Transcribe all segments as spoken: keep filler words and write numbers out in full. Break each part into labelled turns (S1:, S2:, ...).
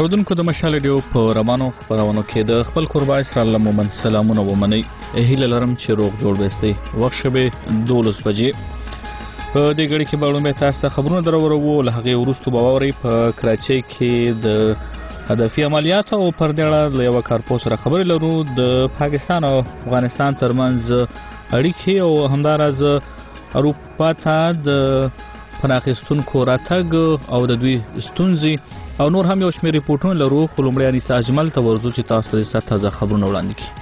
S1: اوردونکو د مشال ډیو په روانو خبرونو کې د خپل قربای سره الله مومن سلامونه ومني هیله لرم چې روغ جوړ وستئ. وخت شبه دولس بجې په دې غړي کې به لومبه تاسو ته خبرونه درورو. له هغه وروسته به ووري په کراچۍ کې د هدفي عملیات او پر دې اړه له یو کارپوه سره خبرې لرو. د پاکستان او افغانستان ترمنځ اړیکې او همدارز اروپا ته د پناخستونکو راتګ او د دوی ستونزې او نور هم یو شمېر ریپورتونه لرو. خو لومړی انیسا اجمل ته ورځو چې تاسو ته تازه خبرونه وړاندې کړي.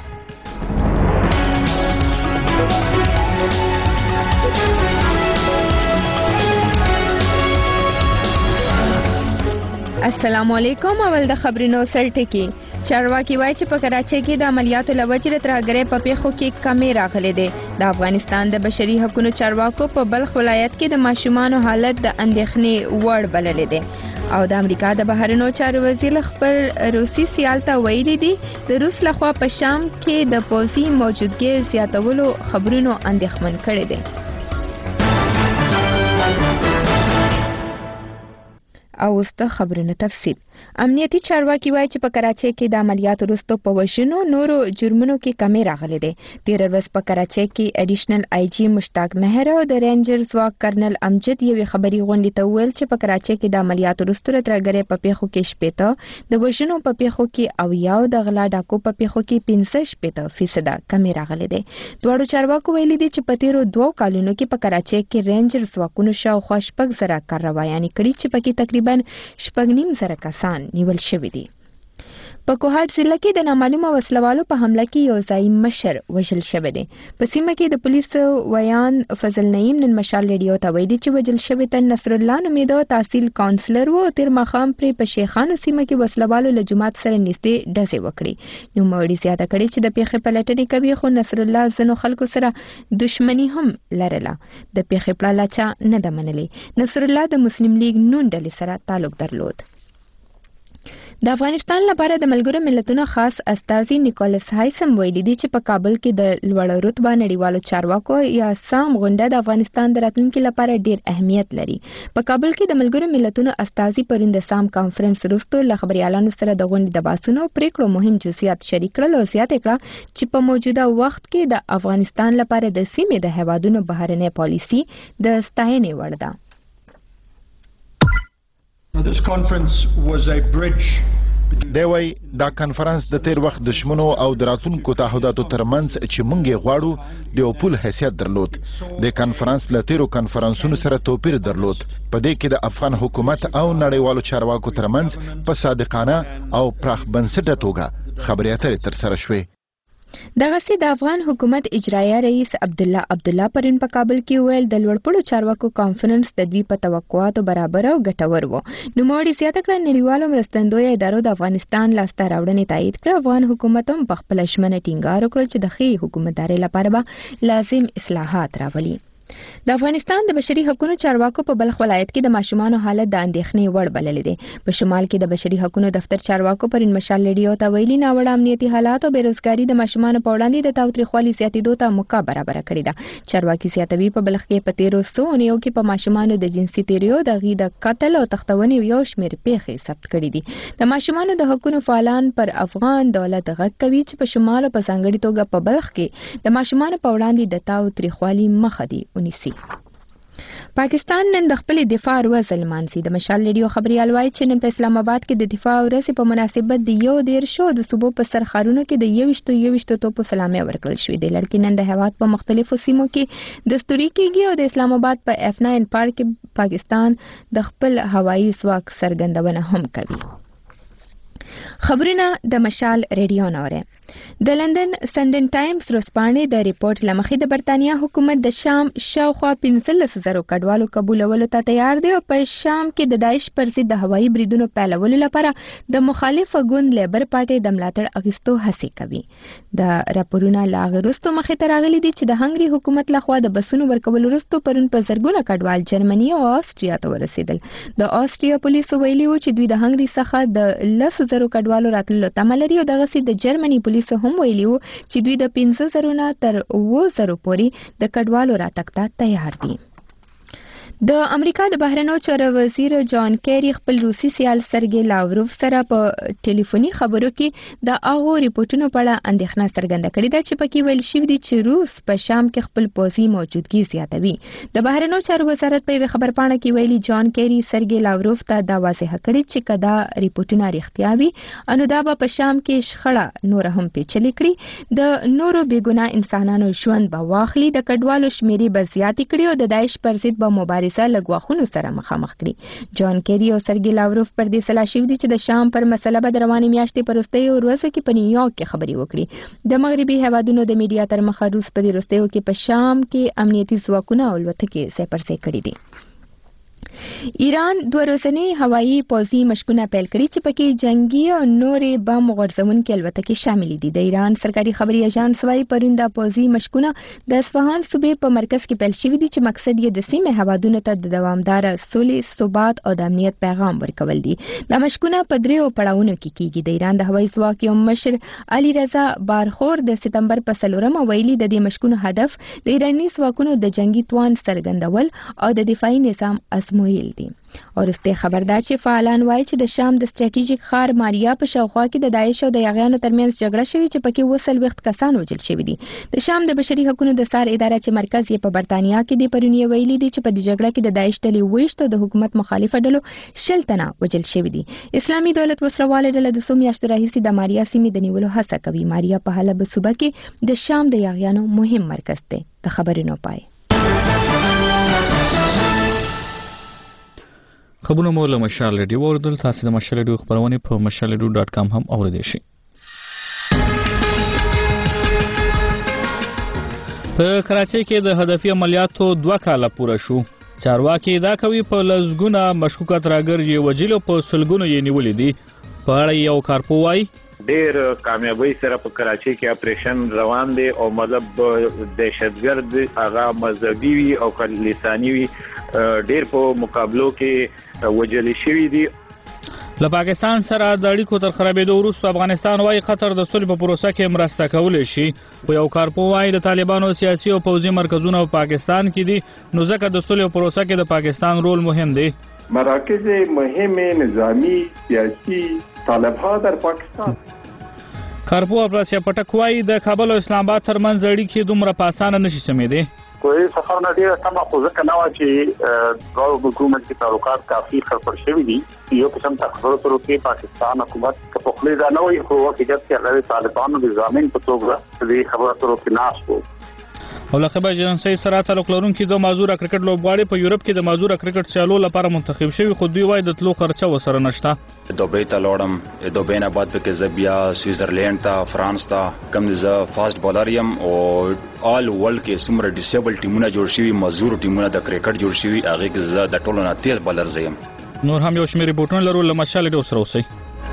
S2: السلام علیکم. اول د خبرونو سرټکی. چارواکي وایي چې په کراچۍ کې د عملیاتو لوجې ترهګرۍ په پیښو کې کمی راغلي دي. د افغانستان د بشري حقوقو چارواکو په بلخ ولایت کې د ماشومانو حالت د اندېښنې وړ بللی دی او د امریکا د بهرنیو چارو وزیر خپل روسي سیال ته ویلي دي د روس لخوا په شام کې د پوځي موجودګۍ زیاتولو خبرونو اندېښمن کړي دي. او اوس د خبرونو تفصیل. امنیتي چارواکي وایي چې په کراچۍ کې د عملیاتو وروسته په وژنو نورو جرمونو کې کمی راغلي دي. تېره ورځ په کراچۍ کې اډیشنل آی جی مشتاق مهر او د رینجر ځواک کرنل امجد یوې خبري غونډې ته وویل چې په کراچۍ کې د عملیاتو وروسته ترهګرۍ په پیښو کې شپېته، د وژنو په پیښو کې اویا او د غلا ډاکو په پیښو کې پنځه شپېته فیصده کمی راغلي دي. دواړو چارواکو ویلي دي چې په تېرو دوو کالونو کې په کراچۍ کې رینجر ځواکونو شاوخوا شپږ زره کاروایانې کړي چې پکې تقریبا شپږ نیم زره کسان نیول شوی دی. په کوهاټ ضلع کې د نامعلومه وسلوالو په حمله کې یو ځایي مشر وژل شوی دی. په سیمه کې د پولیسو ویان فضل نعیم نن مشال ریډیو ته ویلي چې وژل شوی ته نصر الله نومیده تحصیل کاونسلر و او تیر ماښام پرې په شیخانو سیمه کې وسلوالو له جومات سره نږدې ډزې وکړې. نوموړي زیاته کړې چې د پیښې پلټنې کوي خو نصر الله ځینو خلکو سره دښمني هم لرله. د پیښې پړاله چا نه ده منلې. نصر الله د مسلم لیگ نون ډلې سره تعلق درلود. د افغانستان لپاره د ملګرو ملتونو خاص استازي نیکولس هایسم ویلي دی چې په کابل کې د لوړ رتبه نړیوالو چارواکو یا سام غونډه د افغانستان د راتلونکي لپاره ډیر اهمیت لري. په کابل کې د ملګرو ملتونو استازي پرون د سام کانفرنس وروسته له خبريالانو سره د غونډې د بحثونو پریکړو مهم جزئیات شریک کړل او زیاته کړه چې په موجوده وخت کې د افغانستان لپاره د سیمې د هیوادونو بهرنۍ پالیسي د ستاینې وړ ده.
S3: This conference was a bridge.
S4: دی وای دا کنفرانس د تیر وخت دشمنو او دراتونکو تعهداتو ترمنځ چې مونږ یې غواړو د یو پل حیثیت درلود. د کنفرانس له تیرو کنفرانسونو سره توپیر درلود. په دې کې د افغان حکومت او نړیوالو چارواکو ترمنځ په صادقانه او پراخ بنسټه توګه خبرې اترې ترسره شوې.
S2: دغسې د افغان حکومت اجرایه رئیس عبدالله عبدالله پرون په کابل کې ویل د لوړپوړو چارواکو کانفرنس د دوی په توقعاتو برابر او ګټور و. نوموړي زیاته کړه نړیوالو مرستندویه ادارو د افغانستان لاسته راوړنې تایید کړه. افغان حکومت هم په خپله ژمنه ټینګار وکړ چې د ښې حکومتدارۍ لپاره به لازم اصلاحات راولي. د افغانستان د بشري حقوقو چارواکو په بلخ ولایت کې د ماشومانو حالت د اندېښنې وړ بللی دی. په شمال کې د بشري حقوقو دفتر چارواکو پرون مشال ریډیو ته ویلي ناوړه امنیتي حالات او بیروزګاري د ماشومانو په وړاندې د تاوتریخوالي زیاتېدو ته موقع برابره کړې ده. چارواکي زیاتوي په بلخ کې په تیرو څو اونیو کې په ماشومانو د جنسي تیریو د هغوی د قتل او تښتونې یو شمېر پیښې ثبت کړي دي. د ماشومانو د حقوقو فعالان پر افغان دولت غږ کوي چې په شمال او په ځانګړې توګه په بلخ کې د ماشومانو په وړاندې د تاوتریخوالي مخه دې ونیسي. پاکستان نن د خپل دفاع ورځ لمانځي. د مشال ریډیو خبريال وایي چې نن په اسلام آباد کې د دفاع ورځې په مناسبت د یو دیرشو د صوبو په سرخارونو کې د یویشتو یویشتو توپو سلامي ورکړل شوې. د لړکې نن د هیواد په مختلفو سیمو کې دستوري کېږي او د اسلام آباد په اف ناین پارک کې پاکستان د خپل هوایي ځواک څرګندونه هم کوي. خبرونه د مشال ریډیو نوره. د لندن سنډن ټایمز ورځپاڼې د ریپورت له مخې د برتانیا حکومت د شام شاوخوا پنځلس زرو کډوالو قبولولو ته تیار دی او په شام کې د داعش پر ضد د هوایي بریدونو پیلولو لپاره د مخالفه ګوند لیبر پارټۍ د ملاتړ اخیستو هڅې کوي. د راپورونه له هغې وروسته مخې ته راغلي دي چې د هنګري حکومت لخوا د بسونو ورکولو وروسته پرون په زرګونه کډوال جرمني او آسټریا ته ورسېدل. د آسټریا پولیسو ویلي وو چې دوی د هنګري څخه د لسو زرو کډوالو راتللو تمه لري او دغسې د جرمني پولیسو هم ویلي وو چې دوی د پنځه زرو نه تر اووه زرو پورې د کډوالو راتګ ته تیار دي. د امریکا د بهرنیو چارو وزیر جان کیری خپل روسي سیال سرګي لاوروف سره په ټلیفوني خبرو کې د هغو ریپورتونو په اړه اندېښنه څرګنده کړې ده چې پکې ویل شوي دي چې روس په شام کې خپل پوځي موجودګي زیاتوي. د بهرنیو چارو وزارت په یوه خبرپاڼه کې ویلي جان کیری سرګي لاوروف ته دا واضح کړی چې کدا ریپورتونه رښتیا وي انو دا به په شام کې شخړه نور هم پیچلې کړي، د نورو بېګناه انسانانو ژوند به واخلي، د کډوالو شمیرې به زیاتې کړي او د داعش پر ضد به مبارزه لګواخونو سره مخامخ کړي. جان کیری او سرګي لاوروف پر دې سلا شوي دي چې د شام پر مسله به د روانې میاشتې په وروستیو ورځو کې په نیویارک کې خبرې وکړي. د مغربي هیوادونو د میډیا تر مخه روس په دې وروستیو کې په شام کې امنیتي ځواکونه او الوتکې ځای پر ځای کړي دي. ایران دوه ورځنی هوایي پوځي مشقونه پیل کړي چې پکې جنگي او نورې بم غورځونکې الوتکې شامل دي. د ایران سرکاري خبري اژانس وايي پرون د پوځي مشقونه د اصفهان صوبې په مرکز کې پیل شوي دي چې مقصد یې د سیمې هوادونو ته د دوامدار سولې، ثبات او د امنیت پیغام ورکول دي. د مشقونه په دریو پړاوونو کې کیږي. د ایران د هوایي ځواک یو مشر علي رضا بارخور د سپتمبر په څلورمه ویلي د دې مشقونو هدف د ایراني ځواکونو د جنگي توان څرګندول او د دفاعي نظام ازمویل دي. ورسته خبردار چې فعالان وایي چې د شام د ستراتیژیک ښار ماریا په شاوخوا کې د داعش او د یاغیانو ترمنځ جګړه شوې چې پکې وسل وخت کسان وژل شوي دي. د شام د بشري حقوقو د سار اداره چې مرکز یې په برتانیا کې دی پرون یې ویلي دي چې په دې جګړه کې د داعش ډلې ویشت او د حکومت مخالفه ډلو شل تنه وژل شوي دي. اسلامي دولت وسروال ډله د څو میاشتو راهیسې د ماریا سیمې د نیولو هڅه کوي. ماریا په حلب صوبه کې د شام د یاغیانو مهم مرکز دی. د خبرونو پای.
S1: خبرونه مو له مشال ریډیو اوردل. تاسو د مشال ریډیو خبرونه په مشال ریډیو ډاټ کام هم اوریدئ شئ. په کراچۍ کې د هدفي عملیاتو دوه کاله پوره شو. چارواکي دا کوي په لزګونه مشکوک ترګر یې وجلو په سلګونو یې نیولې دي. په اړه یو کارپو وايي
S5: ډېر کامیابی سره په کراچۍ کې اپریشن روان دی او مطلب دهشتګرد هغه مذهبي وي او لساني وي ډېر په مقابلو کې وجل شوي دي.
S1: له پاکستان سره د اړیکو تر خرابېدو وروسته افغانستان وايي قطر د صلح په پروسه کې مرسته کولی شي. خو یو کارپو وايي د طالبانو سیاسي او پوځي مرکزونه په پاکستان کې دي نو ځکه د صلح پروسه کې د پاکستان رول مهم دی.
S6: مراکز مهم نظامی سیاسی طالبها در پاکستان.
S1: کارپو افراسیا پټک وايي د کابل او اسلام آباد ترمنځ اړیکې دومره په اسانه نشي سمېدې.
S6: کوئی سفر نه ډیره سمه خو ځکه نه و چې دغه حکومت کې تعلقات کافي خرڅ شوي دي. یو قسم تخبر سره کې پاکستان حکومت په خپل ځای نه وي خو حقیقت کې هغه طالبانو د ضامن په توګه د خبرو سره کې ناس وو.
S1: او لخبه ایجنسی سره تعلق لرونکي دوه مازوره کرکټ لوبغاړي په یورپ کې د مازوره کرکټ سیالو لپاره منتخب شوي خو دوی وايي د تلو خرچه وسره نشته.
S7: دوبۍ ته لاړم، دوبۍ نه بعد پکې زه بیا سویزرلینډ ته، فرانس ته، کوم زه فاست بالر یم او آل ورلد کې څومره ډیسیبل ټیمونه جوړ شوي، مزور ټیمونه د کرکټ جوړ شوي، هغه کې زه د ټولو نه تیز بالر زه یم.
S1: نور هم یو شمېر ریپورټونه لرو له مشال ډیو سره اوسئ.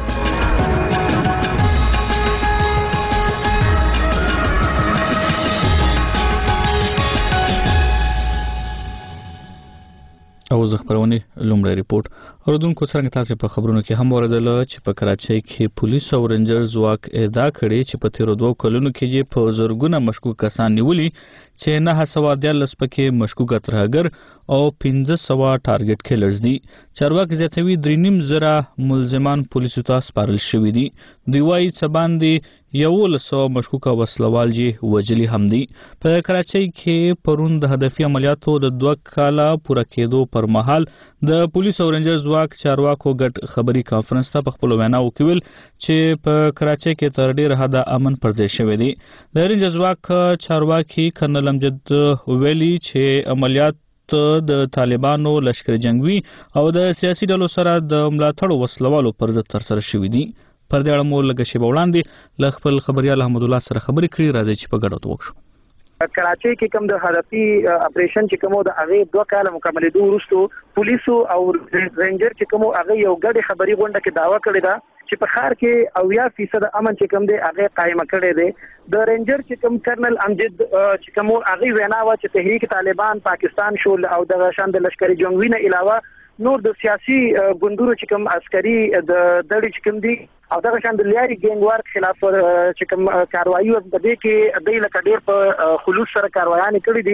S1: او زه خبرونه لومړی ریپورت اوردونکو څنګه تاسو په خبرونو کې هم اوریدل چې په کراچۍ کې پولیس او رینجر ځواک ادعا کړې چې په تیرو دوه کلونو کې یې په زرګونه مشکوک کسان نیولي چې نه سوه دیارلس پکې مشکوک ترهګر او پنځه سوه ټارګټ کیلرز دي. چارواکي زیاتوي درې نیم زره ملزمان پولیسو ته سپارل شوي دي. دوی وايي څه باندې یولس سوه مشکوک وسلوال یې وجلي هم دي. په کراچۍ کې پرون د هدفي عملیاتو د دوه کاله پوره کېدو پر مهال د پولیس او رینجر ځواک چارواکو ګډ خبري کانفرنس ته په خپل ویناو کې ویل چې په کراچۍ کې تر ډېره حده امن پردې شوی دی. د رینجر ځواک چارواکي کرنل امجد ویلي چې عملیات د طالبانو لشکر جنگوي او د سیاسي ډلو سره د ملاتړ وسلوالو پر ضد ترسره شوي دي. پر دې اړه مو لږ شیبه وړاندې له خپل خبريال احمد الله سره خبرې کړې. راځي چې په ګډه وکړو.
S8: کراچۍ کې کوم د هدفي اپریشن چې کوم د هغه دوه کاله مکملېدو وروسته پولیسو او رینجر چې کوم هغه یو ګډه خبري غونډه کې داوا کړې ده چې په ښار کې اویا فیصد امن چې کوم دی هغه قائم کړی دی. د رینجر چې کوم کرنل امجد چې کوم هغه وینا و چې تحریک طالبان پاکستان شول او د شان د لشکري جنگوي نه علاوه نور د سیاسي ګوندونو چې کوم عسکري د دړي چې کوم دي او دغه شان د لیاري ګینګ وار خلاف چې کوم کاروایي د دې کې د لکه ډېر په خلوص سره کاروایان کړې دي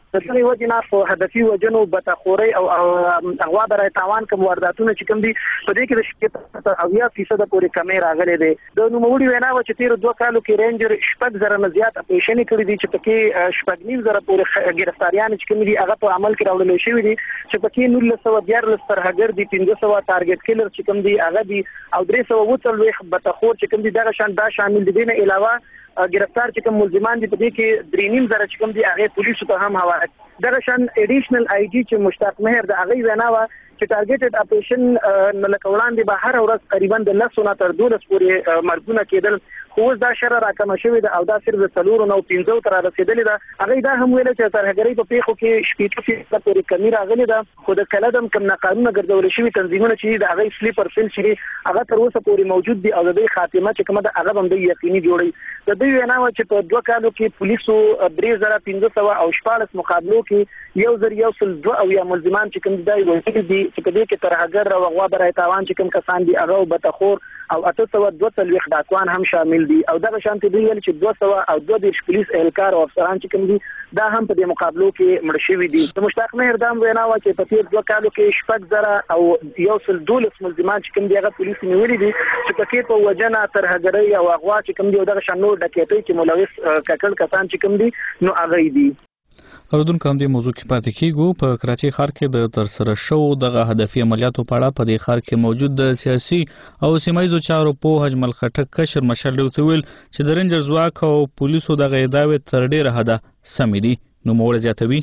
S8: د څه وجه نه په هدفي وجنو بتخوري او اغوا برای تاوان کوم وارداتونه چې کوم دي په دې کې د شرکت او یا فیصد پورې کمې راغلي دي د نوموړي وینا و چې تیر دوه کالو کې رینجر شپږ زره نه زیات اپریشن کړی دي چې پکې شپږ نیم زره پورې گرفتاریان چې کوم دي هغه په عمل کې راوړل شوی دي چې پکې نور له سو دیار لس ترهګر دي پنځه سو ټارګټ کلر چې کوم دي هغه دي او درې سو وڅلويخ بتخور چې کوم دي دغه شان دا شامل دي نه علاوه گرفتار چې کوم ملزمان دي په دې کې درې نیم زره چې کوم دي هغه پولیسو ته هم حواله دغه شان اډیشنل آی جی چې مشتاق مهر د هغه وینا و چې ټارګټډ اپریشن نه لکولان دي به هر ورځ تقریبا د لسونه تر دولس پورې مرګونه کېدل خو دا شر راکمه شوې ده او دا صرف د څلورو نو پنځو تر رسیدلې ده هغه دا هم ویل چې ترهګرۍ په پیښو کې شپږ فیصد پورې کمی راغلي ده خو د کلدم کم نه قانون ګرځول شوی تنظیمونه چې د هغه سلیپر سیل چې هغه تر اوسه پورې موجود دي او د دې خاتمه چې کومه د هغه هم د یقیني جوړي د دې وینا چې په دوه کالو کې پولیسو درې زره پنځه سو او شپږ مقابلو کې یو زر یو سل دوه او یا ملزمان چې کوم دی وایي دي چې په دې کې ترهګر او غوا برای تاوان چې کوم کسان دي هغه بتخور او اته سو دوه تلويخ ډاکوان هم شامل دي او دغه شانتي دی ویل چې دوه سو او دوه د پولیس اهلکار او افسران چې کوم دي دا هم په دې مقابلو کې مړ شوي دي د مشتاق مهر دام وینا و چې په تیر دوه کالو کې شپږ زره او یو سل دولس ملزمان چې کوم دي هغه پولیس نیولي دي چې پکې په وجنه ترهګرۍ او غوا چې کوم دي دغه شان نور ډکېټي چې ملوث ککړ کسان چې کوم دي نو هغه دي
S1: اوردونکو هم دې موضوع کې پاتې کیږو په کراچۍ ښار کې د ترسره شو دغه هدفي عملیاتو په اړه په دې ښار کې موجود د سیاسي او سیمایي چارو په اجمل خټک کشر مشر لوتویل چې د رینجر ځواک او پولیسو دغه ادعاوې تر ډیره حده سمې دي نو موږ زیاتوي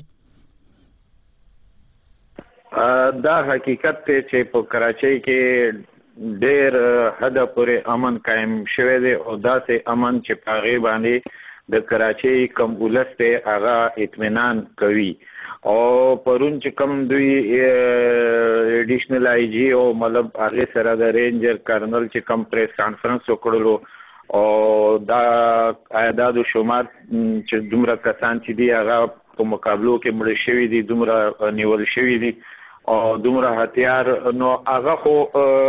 S5: دا حقیقت ته چې په کراچۍ کې ډیر حد پورې امن قائم شوه دی او داسې امن چې پاغي باندې د کراچۍ کم ولسته هغه اطمینان کوي او پرون چې کم دوی اډیشنل آی جی او مطلب هغه سره د رینجر کرنل چې کم پریس کانفرنس وکړلو او دا اعداد او شمار چې دومره کسان چې دی هغه په مقابلو کې مړ شوی دي دومره نیول شوی دي او دومره هتیار نو هغه خو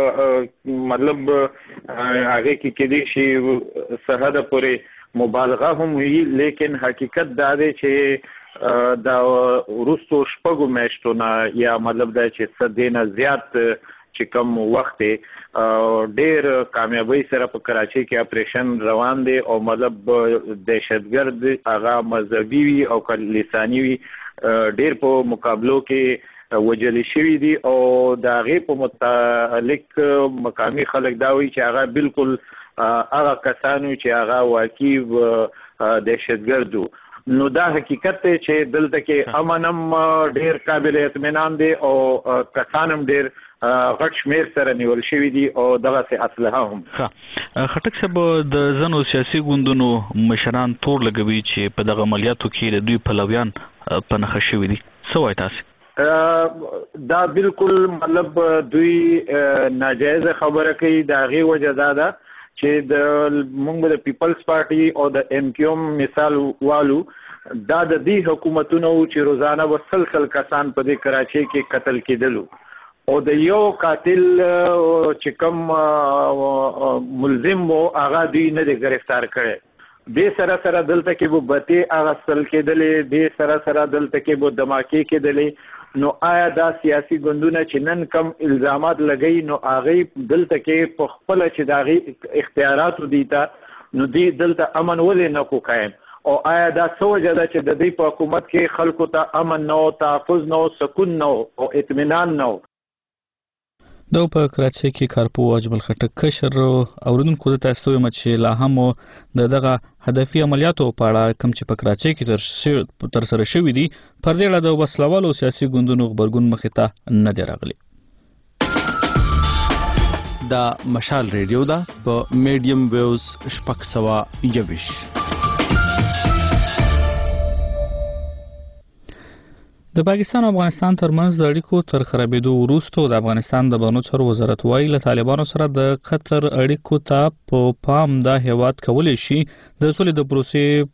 S5: مطلب هغه کې کې شي سهده پورې مبالغه هم وی لیکن حقیقت دا دی چې دا ورستو شپږو میاشتونه یا مطلب دا چې صدینه زیات چې کم وخت ډیر کامیابی سره په کراچۍ کې اپریشن روان دی او مطلب دهشتګرد هغه مذهبي وي او لساني وي ډیر په مقابلو کې وجل شوی دی او دا غي په متعلق مقامی خلک دا وی چې هغه بالکل هغه کسانو چې هغه واقعي دهشتګردو نو دا حقیقت ته چې دلته کې امنم ډیر قابل اطمینان دی او کسانم ډیر غټ شمیر سره نیول شوی دي او دغه څه اسلحه هم
S1: خټک صاحب د زنو سیاسي ګوندونو مشران تور لګوي چې په دغه عملیاتو کې د دوی پلویان په نخښه شوی دي څه وایي تاسو
S5: دا بالکل مطلب دوی ناجایز خبره کوي دا غي وجه دا ده چې د مونږ د پیپلز پارټي او د ام کیو ایم مثال والو دا د دې حکومتونو چې روزانه وسلسل کسان په دې کراچۍ کې قتل کېدلو او د یو قاتل چې کوم ملزم وو هغه دوی نه دی گرفتار کړي د سره سره دلته کې وو بته هغه سل کېدلې د سره سره دلته کې وو دماکي کېدلې نو آیا دا سیاسي ګوندونه چې نن کم الزامات لګي نو هغه دلته کې په خپل چې داغي اختیارات دي تا نو دی دلته امن ولې نه کو قائم او آیا دا سوجه ده چې د دې په حکومت کې خلکو ته امن نو تحفظ نو سکون نو او اطمینان نو
S1: دا په کراچۍ کې کارپو اجمل خټک کشر اوردونکو ته تاسو یم چې لا هم د دغه هدفي عملیاتو په اړه کوم چې په کراچۍ کې تر سره شوې دي پر دې اړه د وسلوالو سیاسي ګوندونو خبرګون مخې ته نه دی راغلی
S9: دا مشال ریډیو دا په میډیم ویوز شپږ سوه یویش
S1: د پاکستان او افغانستان ترمنځ د اړیکو تر خرابېدو وروسته د افغانستان د بانو چارو وزارت وايي له طالبانو سره د قطر اړیکو ته په پام دا هیواد کولی شي د سولې د پروسې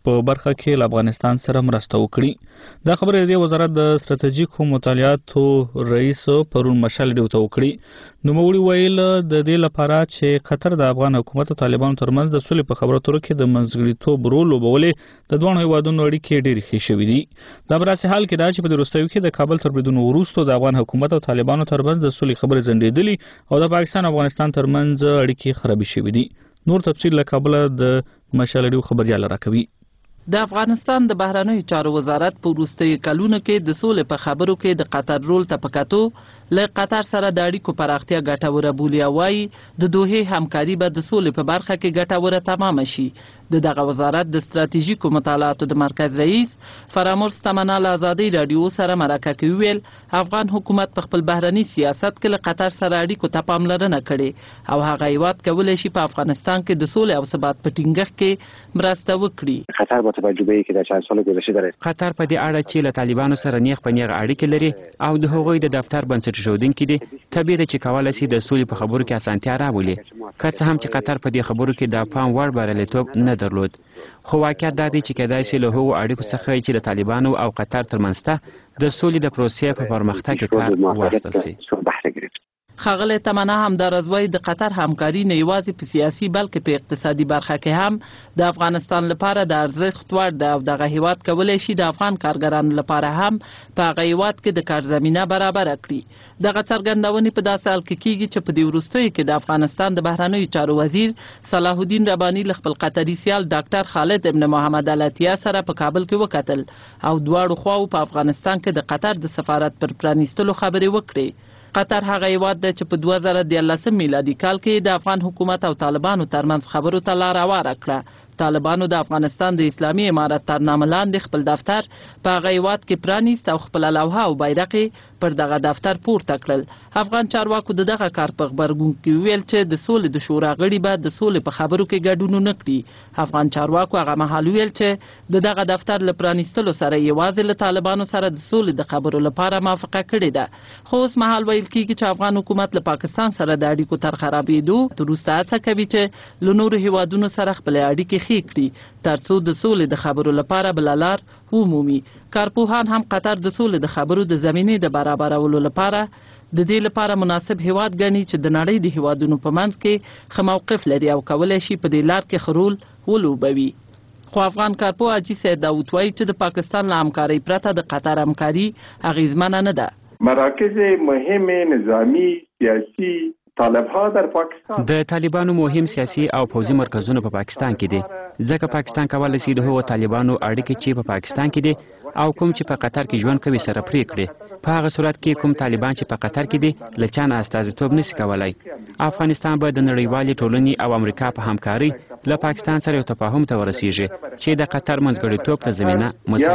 S1: په برخه کې له افغانستان سره مرسته وکړي. دا خبره د وزارت د ستراتیژیکو مطالعاتو رئیس پرون مشال ډیو ته وکړي. نو موري ویل د دې لپاره چې قطر د افغان حکومت او طالبانو ترمنځ د سولې په خبرو اترو کې د منځګړیتوب رول لوبولې د دوه هیوادونو اړیکې ډېرې ښې شوې دي. دا براسي حال کې دا چې په وروستیو کې د کابل تر بریدونو وروسته د افغان حکومت او طالبانو ترمنځ د سولې خبرې ځنډېدلې او د پاکستان او افغانستان ترمنځ اړیکې خرابې شوې دي. نور تفصیل له کابل د مشال ډیو خبريال راکوي.
S10: د افغانستان د بهرنیو چارو وزارت په وروستیو کلونو کې د سولې په خبرو کې د قطر رول ته پکاتو له قطر سره د اړیکو پراختیا ګټوره بولی او وايي د دوه همکاري به د سولې په برخه کې ګټوره تمام شي. د دغه وزارت د ستراتیژیکو مطالعاتو د مرکز رئیس فرامرز تمنا له ازادي رادیو سره مرکه کې ویل افغان حکومت په خپل بهرنی سیاست کې له قطر سره اړیکو ته پاملرنه کړې او هغه هیواد کولای شي په افغانستان کې د سولې او ثبات په ټینګښت کې مرسته وکړي.
S11: قطر په تجربه کې د چند سال گذشته داره.
S12: قطر په دې اړه چې له طالبانو سره نیغ په نیغ اړیکې لري او د هغوی د دفتر بنسټ ایښودونکي دي، طبیعي ده چې کولای شي د سولې په خبرو کې اسانتیا راولي. که څه هم چې قطر په دې خبرو کې د پام وړ بریالیتوب نه درلود، خو واقعیت دا دی چې کېدای شي له هغو اړیکو څخه چې د طالبانو او قطر ترمنځ د سولې د پروسې په پرمختګ کې کار واخیستل شي.
S10: ښاغلی تمنا همداراز وایي د قطر همکاري نه یوازې په سیاسي بلکې په اقتصادي برخه کې هم د افغانستان لپاره د ارزښت وړ ده او دغه هیواد کولی شي د افغان کارګرانو لپاره هم په هغه هیواد کې د کار زمینه برابره کړي. دغه څرګندونې په داسې حال کې کیږي چې په دې وروستیو کې د افغانستان د بهرنیو چارو وزیر صلاح الدین رباني له خپل قطري سیال ډاکټر خالد ابن محمد العطیه سره په کابل کې وکتل او دواړو خواو په افغانستان کې د قطر د سفارت پر پرانیستلو خبرې وکړې. قطر هغه هیواد دی چې په دوه زره دیارلسم میلادي کال کې د افغان حکومت او طالبانو ترمنځ خبرو ته لار هواره کړه. طالبانو د افغانستان د اسلامي امارت تر نامه لاندې خپل دفتر په هغه هیواد کې پرانیست او خپل لوحه او بیرغ پر دغه دفتر پورته کړل. افغان چارواکو د دغه کار په خبرګون کې ویل چې د سولې د شورا غړي به د سولې په خبرو کې ګډون نه کړي. افغان چارواکو هغه مهال ویل چې د دغه دفتر له پرانیستلو سره یوازې له طالبانو سره د سولې د خبرو لپاره موافقه کړې ده. خو اوس مهال ویل کېږي چې افغان حکومت له پاکستان سره د اړیکو تر خرابېدو وروسته هڅه کوي چې له نورو هیوادونو سره خپل اړیکې ښې کړي ترڅو د سولې د خبرو لپاره بل لار ومومي. کارپوهان هم قطر د سولې د خبرو د زمینې د برابرولو لپاره د دې لپاره مناسب هیواد ګڼي چې د نړۍ د هیوادونو په منځ کې ښه موقف لري او کولی شي په دې لار کې ښه رول ولوبوي. خو افغان کارپوه حاجي سید داود وایي چې د پاکستان له همکارۍ پرته د قطر همکاري اغیزمنه نه ده.
S13: مراکز مهم نظامی سیاسی طالبها در پاکستان
S12: د طالبانو مهم سیاسي او پوځي مرکزونه په پاکستان کې دي، ځکه پاکستان کولی شي د هغو طالبانو اړیکې چې په پاکستان کې دي او کوم چې په قطر کې ژوند کوي سره پرې کړي. په هغه صورت کې کوم طالبان چې په قطر کې دي له چا نه استازیتوب نشي کولی. افغانستان به د نړیوالې ټولنې او امریکا په همکارۍ له پاکستان سره یو تفاهم ته ورسیږي چې د قطر منځګړیتوب ته زمینه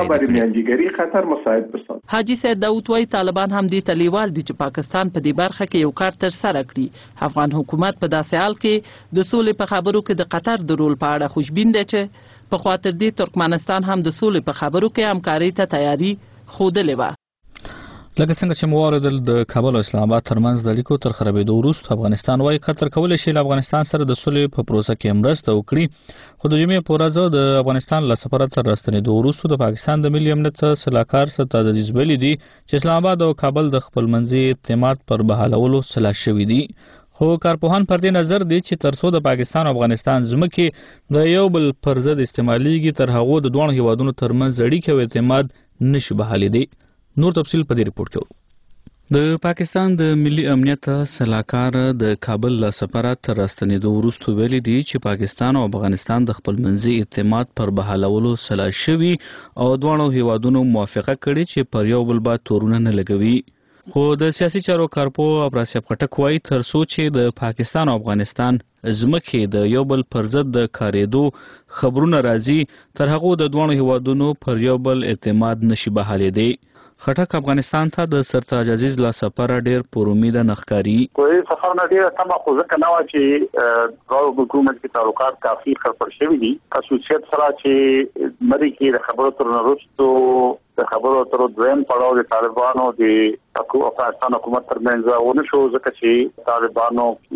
S13: مساعد کړي.
S10: حاجي سید داود وایي طالبان هم دې ته لیوال دي چې پاکستان په دې برخه کې یو کار تر سره کړي. افغان حکومت په داسې حال کې د سولې په خبرو کې د قطر د رول په اړه خوشبین دی چې په خاطر دې ترکمنستان هم د سولې په خبرو کې همکارۍ ته تیاری ښودلې وه.
S1: لکه څنګه چې مواردل د کابل او اسلام آباد ترمنځ د اړیکو تر خرابېدو وروسته افغانستان وايي قطر کولی شي له افغانستان سره د سولې په پروسه کې مرسته وکړي. خو د جمعې په ورځ د افغانستان له سفارت تر راستنېدو وروسته د پاکستان د ملي امنیت سلاکار سید عزیز ویلي دي چې اسلام آباد او کابل د خپل منځي اعتماد پر بحالولو سلا شوي دي. خو کارپوهان پر دې نظر دي چې ترڅو د پاکستان او افغانستان ځمکې د یو بل پر ضد استعمالېږي تر هغو د دوه هیوادونو ترمنځ اړیکې او اعتماد نشي بحالېدی. نور تفصیل په دې ریپورت کې. د پاکستان د ملي امنیت سلاکار د کابل له سفارت تر راستنېدو وروسته ویلي دي چې پاکستان او افغانستان د خپل منځي اعتماد پر بحالولو سلا شوي او دواړو هیوادونو موافقه کړې چې پر یو بل باندې تورونه نه لګوي. خو د سیاسي چارو کارپوه ابراسیاب خټک وایي ترڅو چې د پاکستان او افغانستان ځمکې د یو بل پر ضد د کارېدو خبرونه راځي تر هغو د دواړو هیوادونو پر یو بل اعتماد نشي بحالېدی. خټک افغانستان ته د سرتاج عزیز لا سفر ډیر پر امید نه ښکاری.
S6: کوئی سفر نه ډیر سم خو ځکه نه و چې راو حکومت کې تعلقات کافي خراب شوي دي. خصوصیت سره چې مری کې د خبرو تر وروسته د خبرو تر دویم پړاو د طالبانو د افغانستان حکومت ترمنځ ونه شو ځکه چې طالبانو یې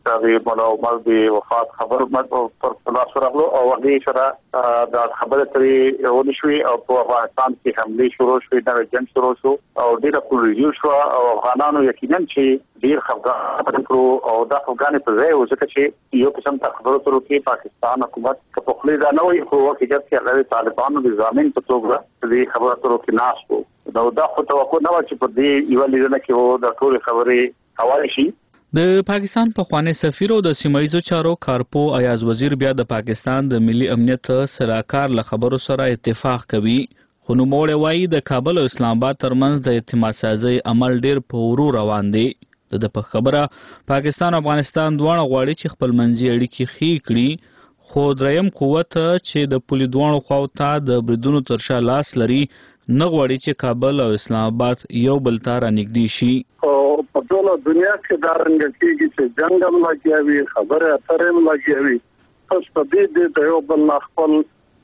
S6: د مولا عمر د وفات خبر پر خلاص راغلو او هغه سره د خبره ترې ونشوي او په افغانستان کې حمله شروع شوې د جنگ شروع شو او ډیره پولیسو شو او افغانانو یقینا چې ډیر خبره کړو او د افغان په ځای وځکه چې یو قسم ته خبرو ترو کې پاکستان حکومت په خپل دا نه وي خو حقیقت کې هغه طالبانو د ضامن په توګه د خبرو ترو کې ناس وو دا د خو توقع نه و چې په دې یو لیدنه کې وو د ټول خبرې حواله شي.
S1: د پاکستان په خوانی سفیر او د سیمایي چارو کارپو ایاز وزیر بیا د پاکستان د ملي امنیت سلاکار له خبرو سره اتفاق کوي خو نو موړ وایي د کابل او اسلام آباد ترمنځ د اعتماد سازي عمل ډیر په ورو روان دي. د په خبره پاکستان او افغانستان دواړه غواړي چې خپل منځي اړیکې خې کړي خو دریم قوت چې د پولی دوانو خواته د بریدونو ترشا لاس لري نه غواړي چې کابل او اسلام آباد یو بل ته رانږدې شي.
S14: او په ټول دنیا کې دا رنګ کېږي چې جنگ هم لګیاوي خبره اترې هم لګیاوي پس په دې د یو بل خپل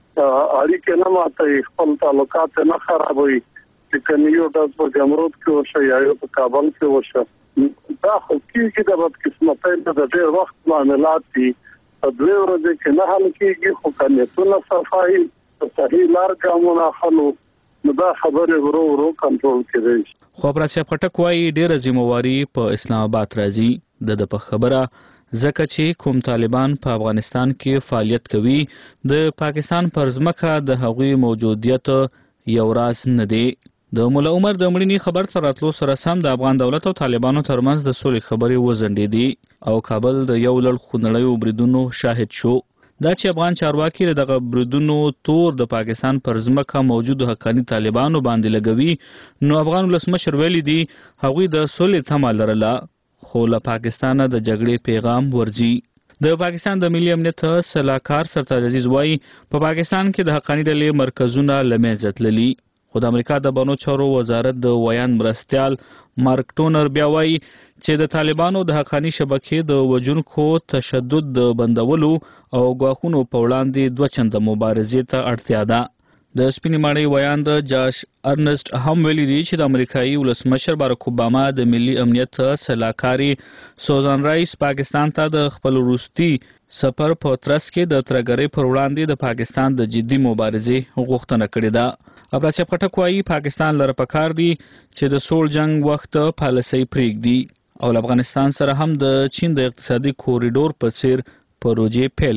S14: اړیکې نه ماته خپل تعلقات نه خرابوي چې کنيو د جمهوریت کې وشي یا په کابل کې وشي دا خو کېږي د بد قسمتۍ د ډېر وخت معاملات دي په دوه ورځې کې نه حل کېږي خو کنيتونه صفایي صحیح لار ګامونه خلو نو دا خبره ورو ورو کنټرول کېږي.
S1: خو پرچا پټک وايي ډېر ذمہواری په اسلام آباد راځي د په خبره ځکه چې کوم طالبان په افغانستان کې فعالیت کوي د پاکستان پر ځمکه د هغوی موجودیت یو راز نه دی. د مولا عمر د مړینې خبر سره راتلو سره سم د افغان دولت او طالبانو ترمنځ د سولې خبرې وزندېدې او کابل د یو لړ خونړیو بریدونو شاهد شو. دا چې افغان چارواکي دغه بریدونو تور د پاکستان پر ځمکه موجود حقاني طالبانو باندې لګوي نو افغان ولسمشر ویلي دي هغوی د سولې تمه لرله خو له پاکستانه د جګړې پیغام ورځي. د پاکستان د ملي امنیت سلاکار سرتاج عزیز وایي په پاکستان کې د حقاني ډلې مرکزونه له منځه تللي خو د امریکا د بانو چارو وزارت د ویان مرستیال مارک ټونر بیا وایي چې د طالبانو د حقاني شبکې د وجونکو تشدد د بندولو او غواخونو په وړاندې دوه چنده مبارزې ته اړتیا ده. د سپینې ماڼۍ ویان د جاش ارنسټ هم ویلي دي چې د امریکایي ولسمشر باراک اوباما د ملي امنیت سلاکاري سوزان رایس پاکستان ته د خپل وروستي سفر په ترڅ کې د ترګرۍ پر وړاندې د پاکستان د جدي مبارزې غوښتنه کړې ده. ابراچا پټک وايي پاکستان لره پکار دی چې د سول جنگ وخت پالیسي پریږدي او افغانستان سره هم د چین د اقتصادي کوریډور په څیر پروژې پیل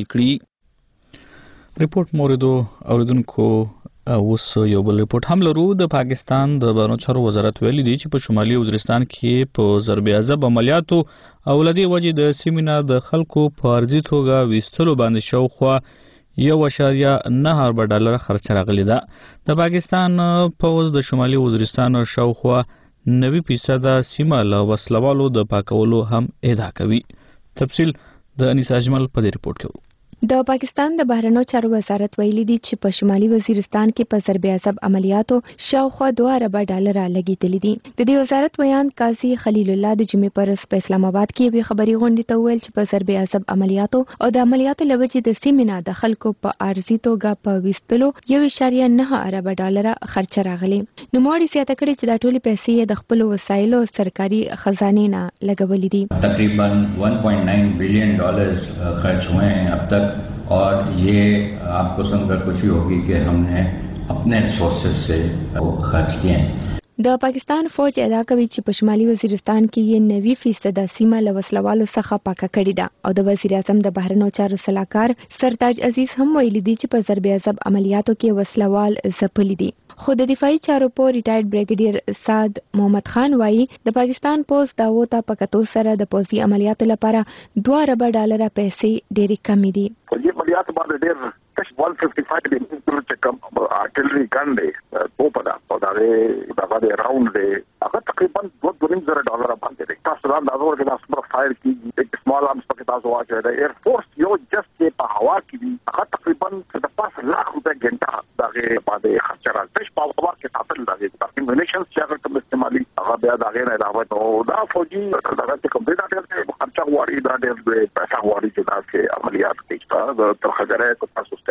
S1: کړي. ریپورت موردو اوریدونکو اوس یو بل ریپورت هم لرو. د پاکستان د بانو چارو وزارت ویلي دی چې په شمالي وزیرستان کې په ضرب عذاب عملیاتو او لدی وجې د سیمینه د خلکو په ارزي توګه وستلو باندې شاوخوا یو اشاریه نه اربع ډالر خرچ راغلی ده. د پاکستان پوز د شمالي وزیرستان شاوخوا نوي فیصد سیمه له وسلوالو د پاکولو هم ادعا کوي. تفصیل د انیس اجمل په دې ریپورت کې.
S2: د پاکستان د بهرنیو چارو وزارت ویلي دی چې په شمالي وزیرستان کې په ضرب عذاب عملیاتو شاوخوا دوه اربع ډالر لګیدلي دي. د دې وزارت بیان قاضي خلیل الله د جمعې پر په اسلام آباد کې به خبري غونډې ته ویل چې په ضرب عذاب عملیاتو او د عملیاتو لوجې د سیمینه د خلکو په ارزي توګه په وستلو یو اشاریه نه اربع ډالر خرچ راغلي. نو موړي سیاته کړي چې دا ټولي پیسې د خپل وسایلو سرکاري خزانه نه لګولې دي.
S15: تقریباً ون پوائنٹ نائن بلین ڈالرز خرچ ہوئے ہیں اب تک اور یہ آپ کو سن کر خوشی ہوگی کہ ہم نے اپنے ریسورسز سے وہ خرچ کیے ہیں.
S2: د پاکستان فوج ادعا کوي چې په شمالي وزیرستان کې یې نوي فیصد سیمه له وسلوالو څخه پاکه کړې ده او د وزیر اعظم د بهرنیو چارو سلاکار سرتاج عزیز هم ویلي دی چې په ضرب عذاب عملیاتو کې وسلوال ځپلي دي. خو د دفاعي چارو په ریټایرډ بریګیډیر سعد محمد خان وایي د پاکستان پوز داوو ته پکتو سره د پوزي عملیاتو لپاره دوه اربع ډالر پیسې ډېرې کمې دي.
S6: پوزي عملیات باندې ډېر کش ون ففٹی فائیو دی چې کوم آرټلري ګن دی په پدا په دغه دغه دی راوند دی هغه تقریبا دوه دوه زره ډالر باندې دی. تاسو دا اندازه ورکړئ چې تاسو فایر کیږي د سمال آرمز پکې تاسو واچوي د ایر فورس یو جست په هوا کې دی هغه تقریبا د پاس لاکھ روپے ګنټه دغه باندې خرچ راځي په هوا کې تاسو دغه تاسو منیشنز چې هغه کوم استعمالي هغه بیا دغه نه علاوه نو دا فوجي دغه کوم دی دا ډېر خرچه غواړي دا ډېر پیسې غواړي چې تاسو عملیات کوي دا تر هغه تاسو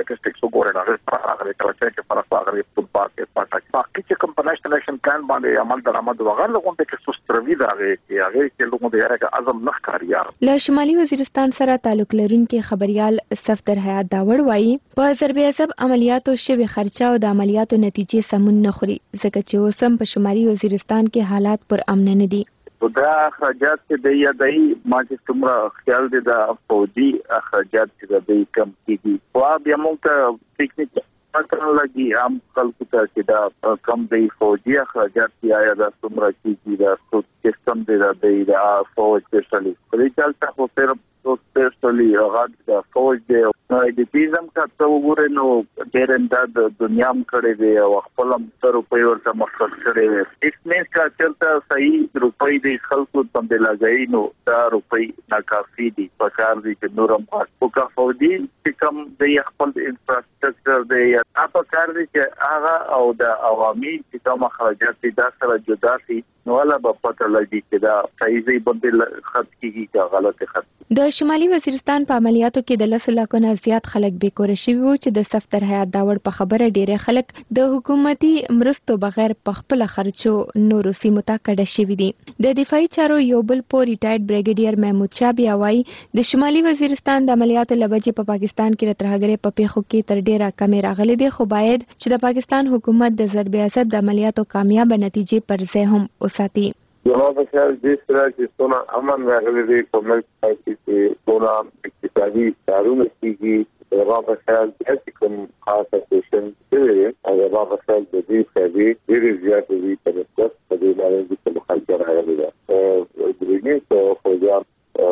S6: سټیټسټکس وګورئ هغه هغه کراچۍ کې فرق هغه فوټبال کې پاتې باقي چې کوم په نېشنل پلان باندې عمل درآمد وغیر لغونته کې سستروي دا هغه کې هغه کې لغونته یاره اعظم نخ کاریار
S2: له شمالي وزیرستان سره تعلق لرونکي خبريال صفدر حیات داوړ وایي په ضرب عصب عملیاتو شوی خرچه او د عملیاتو نتیجې سمون نه خوري ځکه چې اوسم په شمالي وزیرستان کې حالات پر امن نه دي.
S6: دا اخراجات چې د یادای ما چې څومره خیال دي د فوجي اخراجات چې د کم کیږي او بیا موږ ته ټیکنیک پاتره لګي عام خلکو ته چې دا کم دی فوجي اخراجات یا د څومره کیږي دا سیستم دی د فوج سپیشلی پرې چلته خو صرف سپیشلی هغه د فوج دی نو د پیزم کا څو وګورئ نو ډېر د دنیا م کړي دی او خپل هم تر په ورته مخکړ کړي دی اس مینس کا چلته صحیح روپۍ دی خلکو باندې لګای نو دا روپۍ ناکافي دي په کار دي چې نورم او کا فوجي چې کوم د خپل انفراستراکچر دی په کار دي چې هغه او د عوامي چې کوم اخراجات دي دا سره جدا شي نو ولا په پته لګي چې دا صحیح دی باندې خط کیږي چې غلط خط.
S2: د شمالي وزیرستان په عملیاتو کې د لس لکو نه زیات خلک بیکور شوي وو چې د صفدر حیات داوړ په خبره ډیره خلک د حکومتي مرستو بغیر په خپل خرچو نورو سیمو ته کډه شوي دي. د دفاعي چارو یو بل پو ریټایرډ بریګیډیر محمود شاه بیا وایي د شمالي وزیرستان د عملیاتو لبجې په پاکستان کې ترهګرۍ په پیښو کې تر ډیره کمې راغلي دي خو باید چې د پاکستان حکومت د ضرب عصب د عملیاتو کامیاب نتیجې پر ځای هم وساتي.
S16: زما په خیال دې سره چې څونه امن راغلی دی په ملک کې چې څونه اقتصادي کارونه کیږي زما په خیال چې کوم خاصه سیشن دی او زما په خیال د دې خبرې ډېر زیات دي په دې په دې باندې چې مخالفت راغلی دی او د دې په فوجان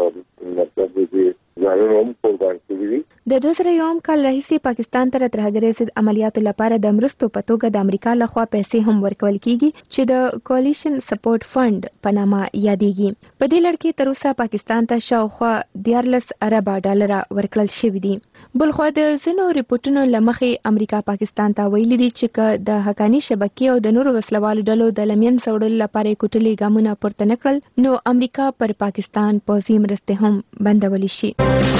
S16: مطلب دې ځایونه هم قربان شوي دي.
S2: د دوه زره یو کال راهیسې پاکستان ته ترهګرۍ ضد عملیاتو لپاره د مرستو په توګه د امریکا لخوا پیسې هم ورکول کیږي چې د کولیشن سپورټ فند په نامه یادېږي. په دې لړ کې تر اوسه پاکستان ته شاوخوا دیارلس اربه ډالره ورکړل شوي دي. بلخوا د ځینو ریپورتونو له مخې امریکا پاکستان ته ویلي دي چې که د حقاني شبکې او د نورو وسلوالو ډلو د لمین سوړلو لپاره کوټلي ګامونه پورته نه کړل نو امریکا پر پاکستان پوځي مرستې هم بندولی شي.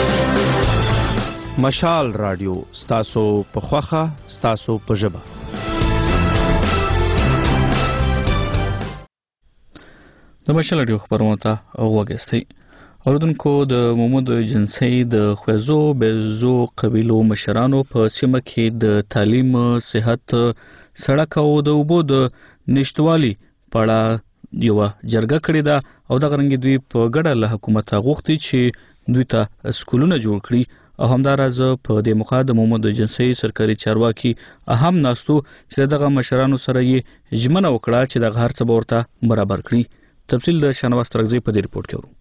S9: مشال رادیو ستاسو په خوخه ستاسو په ژبه.
S1: د مشال رادیو خبرونه ته وګورئ. اوردونکو د محمود جنسي د خوځو بزو قبيلو مشرانو په سیمه کې د تعلیم، صحت، سړک او د اوبو د نشټوالي پړه یو جرګه کړې ده او د غرنګ دوی په ګډه له حکومت غوښتي چې دوی ته سکولونه جوړ کړي او همداراز په دې موخه د محمود جنسي سرکاري چارواکي اهم ناستو چې دغه مشرانو سره یې ژمنه وکړه چې د هر څه ورته برابر کړي. تفصیل د شنواز ترغزي په دې ریپورت کې ورو.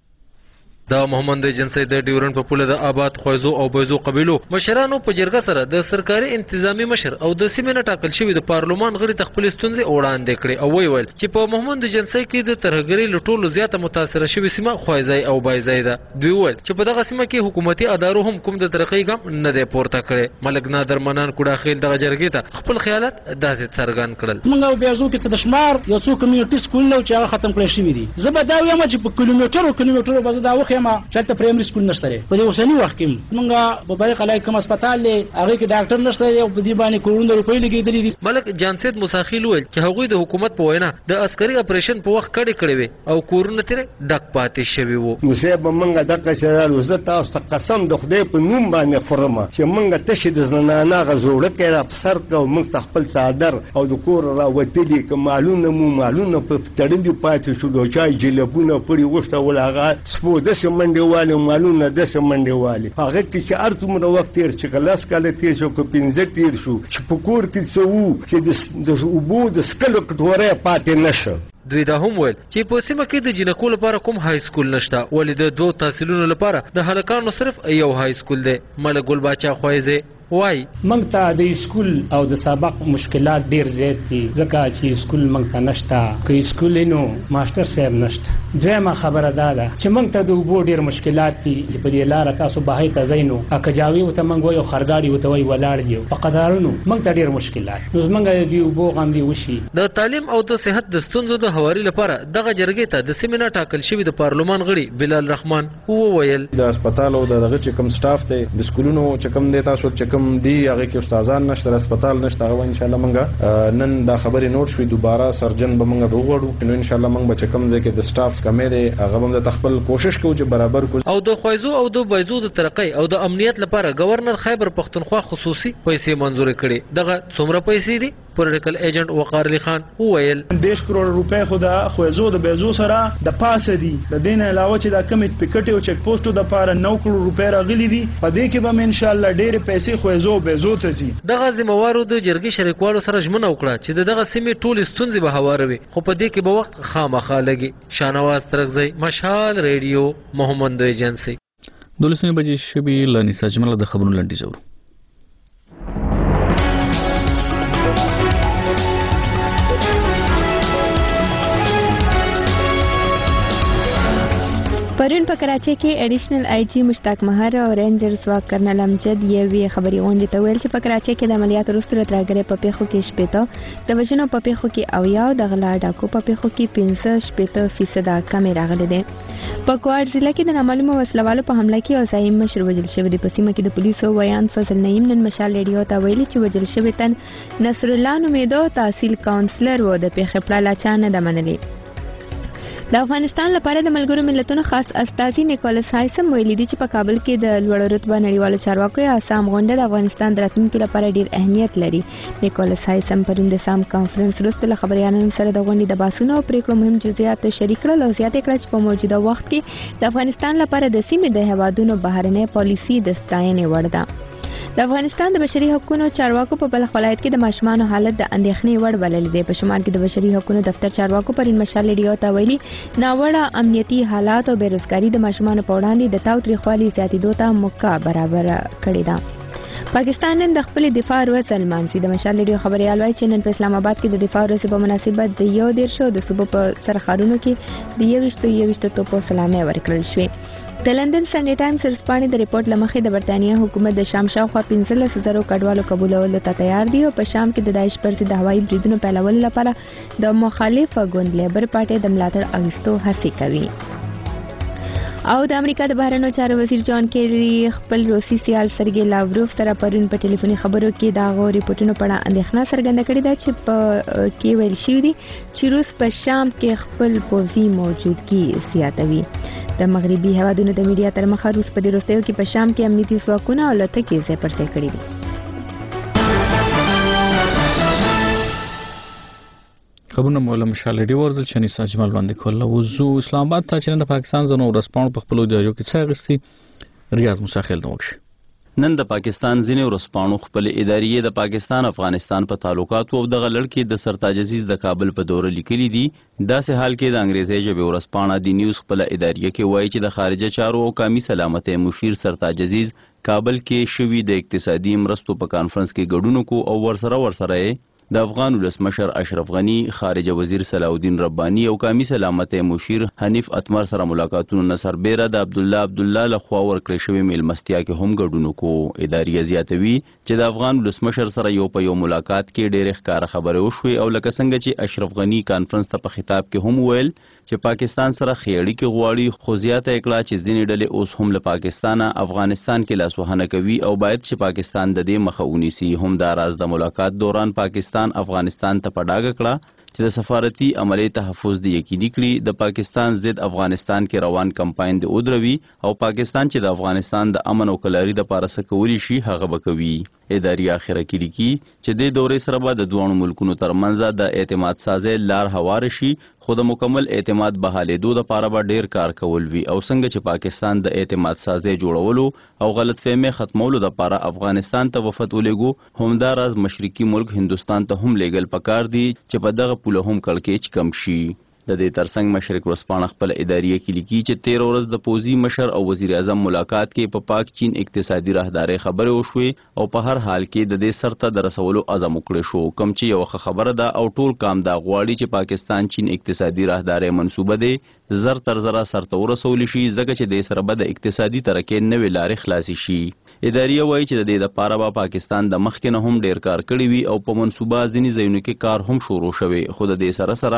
S17: د محمد جنسي د ډیورن په پوله د آباد خوځو او بيزو قبيلو مشرانو په جرګه سره د سرکاري انتظامی مشر او د سیمې نه ټاکل شوی د پارلمان غړي تخپل ستونزې وړاندې کړي او ویل چې په محمد جنسي کې د ترهګرۍ لټولو زیاته متاثر شوی سیمه خوځای او بایزای ده. دوی ویل چې په دغه سیمه کې حکومتي ادارو هم کوم د ترقۍ ګام نه دی پورته کړي. ملک نادر منان کوډا خیل دغه جرګې ته خپل خیالات داسې څرګند کړل.
S18: موږ بيزو کې د شمار یو څو کمیونټي سکول نو چې هغه ختم کړی شوی دي. زبر دا وایم چې په کیلومترو کیلومترو باندې دا وخت ما چاته پرایمري سکول نشته په دې اوسنی وخت کې موږ په بای قلای کوم هسپتال له هغه کې ډاکټر نشته او په دې باندې کروڑونه روپۍ لګیدلې دي.
S17: ملک جانسید مساخیل ویل چې هغوی د حکومت په وینا د عسکري اپریشن په وخت کړي کړي وي او کورونه تر ډک پاتې شوی وو.
S19: مصیب موږ دغه شرال وزت تاسو ته قسم د خدای په نوم باندې خورما چې موږ تشه د زنانه غزوړه کړه په سر کو موږ خپل صادر او د کور را وتلی ک معلومه مو معلومه په تړلې پاتې شو د چای جلبونه پړي وشته ولغه سپو د سمندواله معلومه د سمندواله هغه چې ارتمره وخت تیر چې کلاس کاله تیر شو کو پنځه تیر شو چې په کور کې څو چې د اوبو د سکلو کټوره پاتې نشه.
S17: دوی دا هم ویل چې په سیمه کې د جنکو لپاره کوم های سکول نشته ولې د دوه تحصیلونو لپاره د هلکانو صرف یو های سکول دی. ملک ګل باچا خوایزه وای
S18: موږ ته د سکول او د سبق مشکلات ډیر زیات دي ځکه چې سکول موږ ته نشته که سکول نو ماستر صاحب نشته. دویمه خبره دا ده چې موږ ته د اوبو ډیر مشکلات دي چې په دې لار تاسو بهای ته زینو اکجاوي او ته موږ یو خرګاډي وته وی ولاړ دی په قدارونو موږ ته ډیر مشکلات نو موږ د اوبو غم دی وشي.
S17: د تعلیم او د صحت د ستونزو د هواري لپاره دغه جرګې ته د سیمینار ټاکل شوی د پارلمان غړي بلال رحمان وویل
S20: د هسپتال او دغه چې کوم سټاف دی د سکولونو چې کوم دی تاسو چې کوم کوم دی هغه کې استادان نشته هسپتال نشته هغه ان شاء الله موږ نن دا خبرې نوٹ شوې دوباره سرجن به موږ وغوړو نو ان شاء الله موږ به کوم ځای کې د سټاف کمې دی هغه هم د خپل کوشش کوو چې برابر کو
S17: او د خوایزو او د بایزو د ترقی او د امنیت لپاره گورنر خیبر پختونخوا خصوصي پیسې منزور کړي دغه څومره پیسې دي پولیټیکل ایجنټ وقار علي خان وویل
S21: دیش کروڑ روپے خو د خوځو د بیزو سره د پاسه دي د دین علاوه چې د کمیټ پکټ او چک پوسټو د پاره نو کروڑ روپے راغلي دي په دې کې به ان شاء الله ډېر پیسې خوځو بیزو ته زی
S17: دغه ذمہوارو د جرګې شریکوالو سره ژمنه وکړه چې دغه سیمې ټول ستونزې به هواروي خو په دې کې به وخت خامخا لګي شانواز ترغزی مشال ریډیو محمد ایجنسی
S1: دولسمه بجې شبي لانی سجمل د خبرونو لنډی زور
S2: پرون په کراچۍ کې اډیشنل آی جی مشتاق مهر او رینجر ځواک کرنل امجد یوې خبري غونډې ته ویل چې په کراچۍ کې د عملیاتو وروسته ترګرې په پیښو کې شپېته د وژنو په پیښو کې اویا او د غلا ډاکو په پیښو کې پنځه شپېته فیصده کمې راغلي دي په کوټ ضلع کې د نامعلومو وسلوالو په حمله کې او ځايي مشر وژل شوی دی په سیمه کې د پولیسو ویان فضل نعیم نن مشال ریډیو ته ویلي چې وژل شوی تن نصر الله نومیدو تحصیل کاونسلر و د پیښې پړه لا چا نه ده منلې د افغانستان لپاره د ملګرو ملتونو خاص استازي نیکولس هایسم ویلي دی چې په کابل کې د لوړ رتبه نړیوالو چارواکو اسام غونډه د افغانستان د راتلونکي لپاره ډیر اهمیت لري نیکولس هایسم پرون د سام کانفرنس وروسته له خبريالانو سره د غونډې د باسونو او پریکړو مهم جزئیات شریک کړل او زیاته کړه چې په موجوده وخت کې د افغانستان لپاره د سیمې د هوادونو بهرنۍ پالیسي د ستاینې وړ ده د افغانستان د بشري حقوقو چارواکو په بلخ ولایت کې د ماشومان حالت د اندېښنې وړ بلل دی په شمال کې د بشري حقوقو دفتر چارواکو پر مشال ریډیو ته ویلي ناوړه امنیتي حالات او بیروزګاری د ماشومان په وړاندې د تاو تریخوالي زیاتېدو ته موقع برابر کړې ده پاکستان نن د خپل دفاع ورځ لمانځي د مشال ریډیو خبريال وايي چې نن په اسلام آباد کې د دفاع ورځ په مناسبت د یو ډیر شو د صوبې په سرخارونو کې د یوشتو یوشتو توپو سلامي ورکړل شوې د لندن سنډي ټایمز رسپانې د ریپورت لمخې د برتانیا حکومت د شام شاوخوا پنځلس زره کډوالو قبولولو ته تیار دی او په شام کې د داعش پر ضد هوایي بریدونو پیلولو لپاره د مخالف ګوند لیبر پارټي د ملاتړ اخیستو هڅې کوي او د امریکا د بهرنیو چارو وزیر جان کیری خپل روسي سیال سرګي لاوروف سره پرون په ټلیفوني خبرو کې دا غو ریپورتونو په اړه اندېښنه څرګنده کړې ده چې په کې ویل شوی دی چې روس په شام کې خپل پوځي موجودګي زیاتوي د مغربي هوادونو د میډیا تر مخه روس په دې وروستیو کې په شام کې امنیتي ځواکونه او الوتکې ځای پر ځای کړي دي
S1: خبرونه مولا مشال دی ورته چې نسا جمال باندې کوله وزو اسلام آباد ته چې د پاکستان زنو ورسپاڼو په خپل دیارو کې څه غستی ریاض مساخل نوښ
S9: نن د پاکستان ځینې ورسپاڼو خپل ادارې د پاکستان افغانستان په تعلقاتو او د غلړ کې د سرتاج عزیز د کابل په دوره لیکلي دي داسې حال کې د انګریزي ژبې ورسپاڼه د نیوز خپل ادارې کې وایي چې د خارجه چارو او قومي سلامتۍ مشیر سرتاج عزیز کابل کې شوی د اقتصادي مرستو په کانفرنس کې ګډون کو او ورسره ورسره د افغان ولسمشر اشرف غنی خارجه وزیر صلاح الدین ربانی او قومي سلامتۍ مشیر حنیف اتمر سره ملاقاتونو نصر بیره د عبد الله عبد الله لخوا ورکړې شوی میلمستیا کې هم ګډون کو ادارې زیاتوي چې د افغان ولسمشر سره یو په یو ملاقات کې ډېر ښکار خبره وشوي او لکه څنګه چې اشرف غنی کانفرنس ته په خطاب کې هم ویل چې پاکستان سره خېړی کې غواړي خو زیاته کړه چې ځینې ډلې اوس هم له پاکستانه افغانستان کې لاسوهنه کوي او باید چې پاکستان د دې مخه ونیسي هم دا راز د ملاقات دوران پاکستان افغانستان ته پډاګه کړه چې د سفارتي عملی تحفظ د یقیني کړي د پاکستان ضد افغانستان کې روان کمپاین د اودروي او پاکستان چې د افغانستان د امن او کلاري د پاره سکولی شي هغه وکوي اداري اخره کې لیکي چې د دورې سره به د دوه ملکونو ترمنځ د اعتماد سازي لار هوار شي خو د مکمل اعتماد بحالېدو لپاره به ډیر کار کول وی او څنګه چې پاکستان د اعتماد سازي جوړولو او غلط فهمي ختمولو لپاره افغانستان ته وفد ولېګو همدا راز مشرقي ملک هندستان ته هم لېګل پکار دي چې په دغه پوله هم کړکېچ کم شي د دې ترڅنګ مشرق ورسپانه خپل ادارې کې لیکي چې تیر ورځ د پوزي مشر او وزیر اعظم ملاقات کې په پاک چین اقتصادي راهداري خبره وشوي او په هر حال کې د دې سرته د رسولو عزم وکړ شو کوم چې یو خبره ده او ټول کام دا غواړي چې پاکستان چین اقتصادي راهداري منسوبه ده زر تر زر سرته ورسول شي ځکه چې د سره به د اقتصادي ترقې نوې لارې خلاصي شي ادارې وایي چې د دې لپاره به پاکستان د مخکې نه هم ډیر کار کړی وي او په منسوبه ځینې ځایونو کې کار هم شروع شوی خو د دې سره سره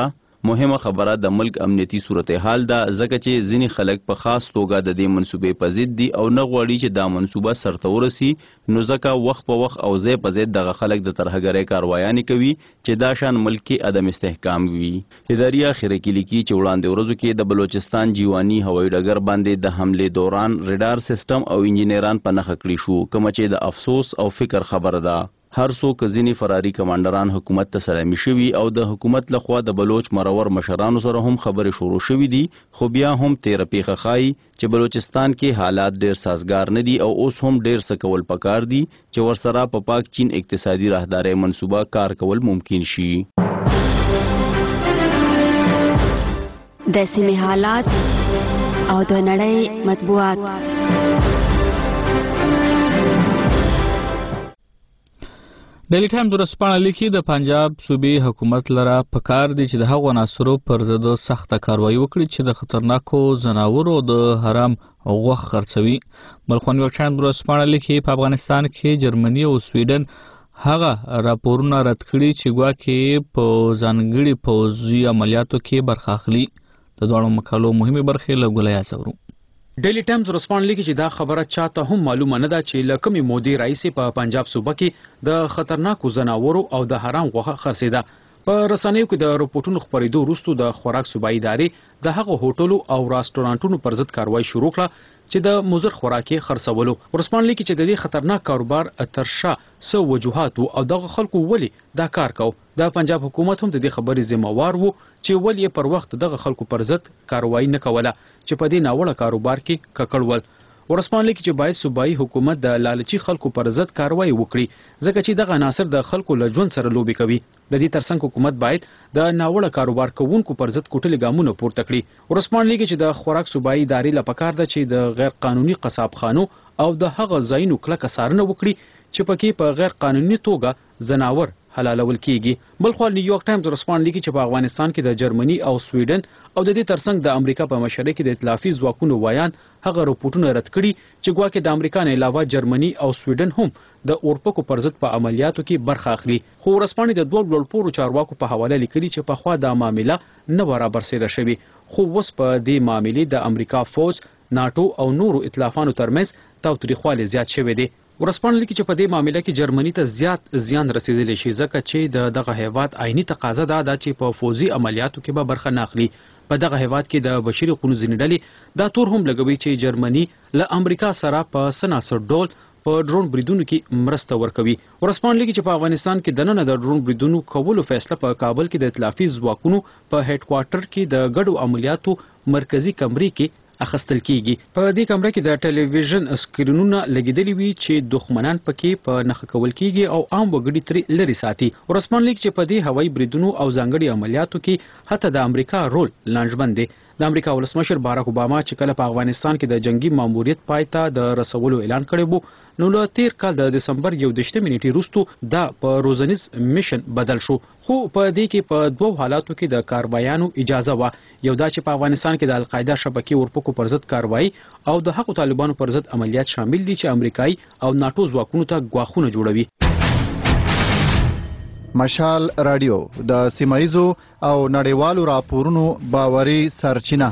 S9: مهمه خبره د ملک امنیتي صورتحال ده ځکه چې ځینې خلک په خاص توګه د دې منصوبې په ضد دي او نه غواړي چې دا منصوبه سرته ورسي، نو ځکه وخت په وخت او ځای په ځای دغه خلک د ترهګرۍ کاروایانې کوي چې دا شان ملک کې عدم استحکام وي. اداري اخره کې لیکي چې وړاندې ورځو کې د بلوچستان جیواني هوایي ډګر باندې د حملې دوران ریډار سیستم او انجینران په نښه کړي شو، کومه چې د افسوس او فکر خبره ده. هر څوک ځینې فراري کمانډران حکومت ته سلامي شوي او د حکومت لخوا د بلوچ مرور مشرانو سره هم خبرې شروع شوي دي، خو بیا هم تیره پیښه ښایي چې بلوچستان کې حالات ډیر سازګار نه دي او اوس هم ډیر څه کول پکار دي چې ورسره په پاک چین اقتصادي راهدارۍ منصوبه کار کول ممکن شي.
S3: د سیمې حالات او د نړۍ مطبوعات.
S1: ډیلی ټایم ورځپاڼه لیکي د پنجاب صوبې حکومت لره پکار دی چې د هغو عناصرو پر ضد سخته کاروایي وکړي چې د خطرناکو ځناورو د حرام غوښه خرڅوي. بل خوا نیویارک ټایم ورځپاڼه لیکي په افغانستان کې جرمني او سویډن هغه راپورونه رد کړي چې ګواکې په ځانګړي پوځي عملیاتو کې برخه اخلي. د دواړو مقالو مهمې برخې له ګولیا څورو.
S22: ډیلی ټایمز ورسپاڼه لیکي چې دا خبره چاته هم معلومه نه ده چې له کومې مودې راهیسې په پنجاب صوبه کې د خطرناکو ځناورو او د حرام غوښه خرڅېده. په رسنیو کې د رپورټونو خپرېدو وروسته د خوراک صوبایي ادارې د هغو هوټلو او راسټورانټونو پر ضد کاروایی شروع کړه چې د مضر خوراک یې خرڅولو. ورسپاڼه لیکي چې د دې خطرناک کاروبار تر شا څه وجوهات او دغه خلکو ولې دا کار کو. د پنجاب حکومت هم د دې خبرې ذمہوار وو چې ولې پر وخت دغه خلکو پر ضد کاروایی نه کوله چې په دې ناوړه کاروبار کې ککړ ول. ورسپاڼه لیکي چې باید صوبایي حکومت د لالچي خلکو پر ضد کاروایی وکړي ځکه چې دغه عناصر د خلکو له ژوند سره لوبې کوي. د دې ترڅنګ حکومت باید د ناوړه کاروبار کوونکو پر ضد کوټلي ګامونه پورته کړي. ورسپاڼه لیکي چې د خوراک صوبایي ادارې له پکار ده چې د غیر قانوني قصابخانو او د هغه ځایونو کلکه څارنه وکړي چې پکې په غیر قانوني توګه ځناور حلالول کیږي. بل خو نیویارک ټایمز ورسپاڼه لیکي چې په افغانستان کې د جرمني او سویډن او د دې ترڅنګ د امریکا په مشرۍ کې د ائتلافي ځواکونو وایان هغه رپورټونه رد کړي چې ګواکې د امریکا نه علاوه جرمني او سویډن هم د اورپکو پر ضد په عملیاتو کې برخه اخلي. خو ورسپاڼه د دوه لوړپوړو چارواکو په حواله لیکلي چې په خوا د معاملې نه برابر سره شوی، خو اوس په دې معاملې د امریکا فوج، ناتو او نورو ائتلافانو ترمنځ تاوتریخوالی زیات شوی دی. ورسپاڼه لیکي چې په دې معاملې کې جرمني ته زیات زیان رسیدلی شي ځکه چې د دغه هیواد عیني تقاضا ده چې په فوزي عملیاتو کې به برخه نه اخلي. په دغه هیواد کې د بشري حقوقو ځینې ډلې دا تور هم لګوي چې جرمني له امریکا سره په سناسر ډول په ډرون بریدونو کې مرسته ورکوي. ورسپاڼه لیکي چې په افغانستان کې دننه د ډرون بریدونو کولو فیصله په کابل کې د ائتلافي ځواکونو په هډ کوارټر کې د ګډو عملیاتو مرکزی کمرې کې اخستل کیږي. په دې کمره کې د ټلویزیون سکرینونه لګیدلي وي چې دښمنان پکې په نښه کول کیږي او عام وګړي ترې لري ساتي. ورسپاڼه لیکي چې په دې هوایي بریدونو او ځانګړي عملیاتو کې حتی د امریکا رول لانجمن دی. د امریکا ولسمشر باراک اوباما چې کله په افغانستان کې د جنگي ماموریت پای ته د رسولو اعلان کړی وو، نو له تیر کال د دسمبر یو دشتمې نیټې وروسته دا په روزنیز میشن بدل شو. خو په دې کې په دوه حالاتو کې د کاروایانو اجازه و. یو دا چې په افغانستان کې د القاعده شبکې ورپکو پر ضد کاروایی او د هغو طالبانو پر ضد عملیات شامل دي چې امریکایي او ناتو ځواکونو ته ګواښونه جوړوي.
S23: مشال رادیو د سیمایزو او نړیوالو راپورونو باوري سرچینه.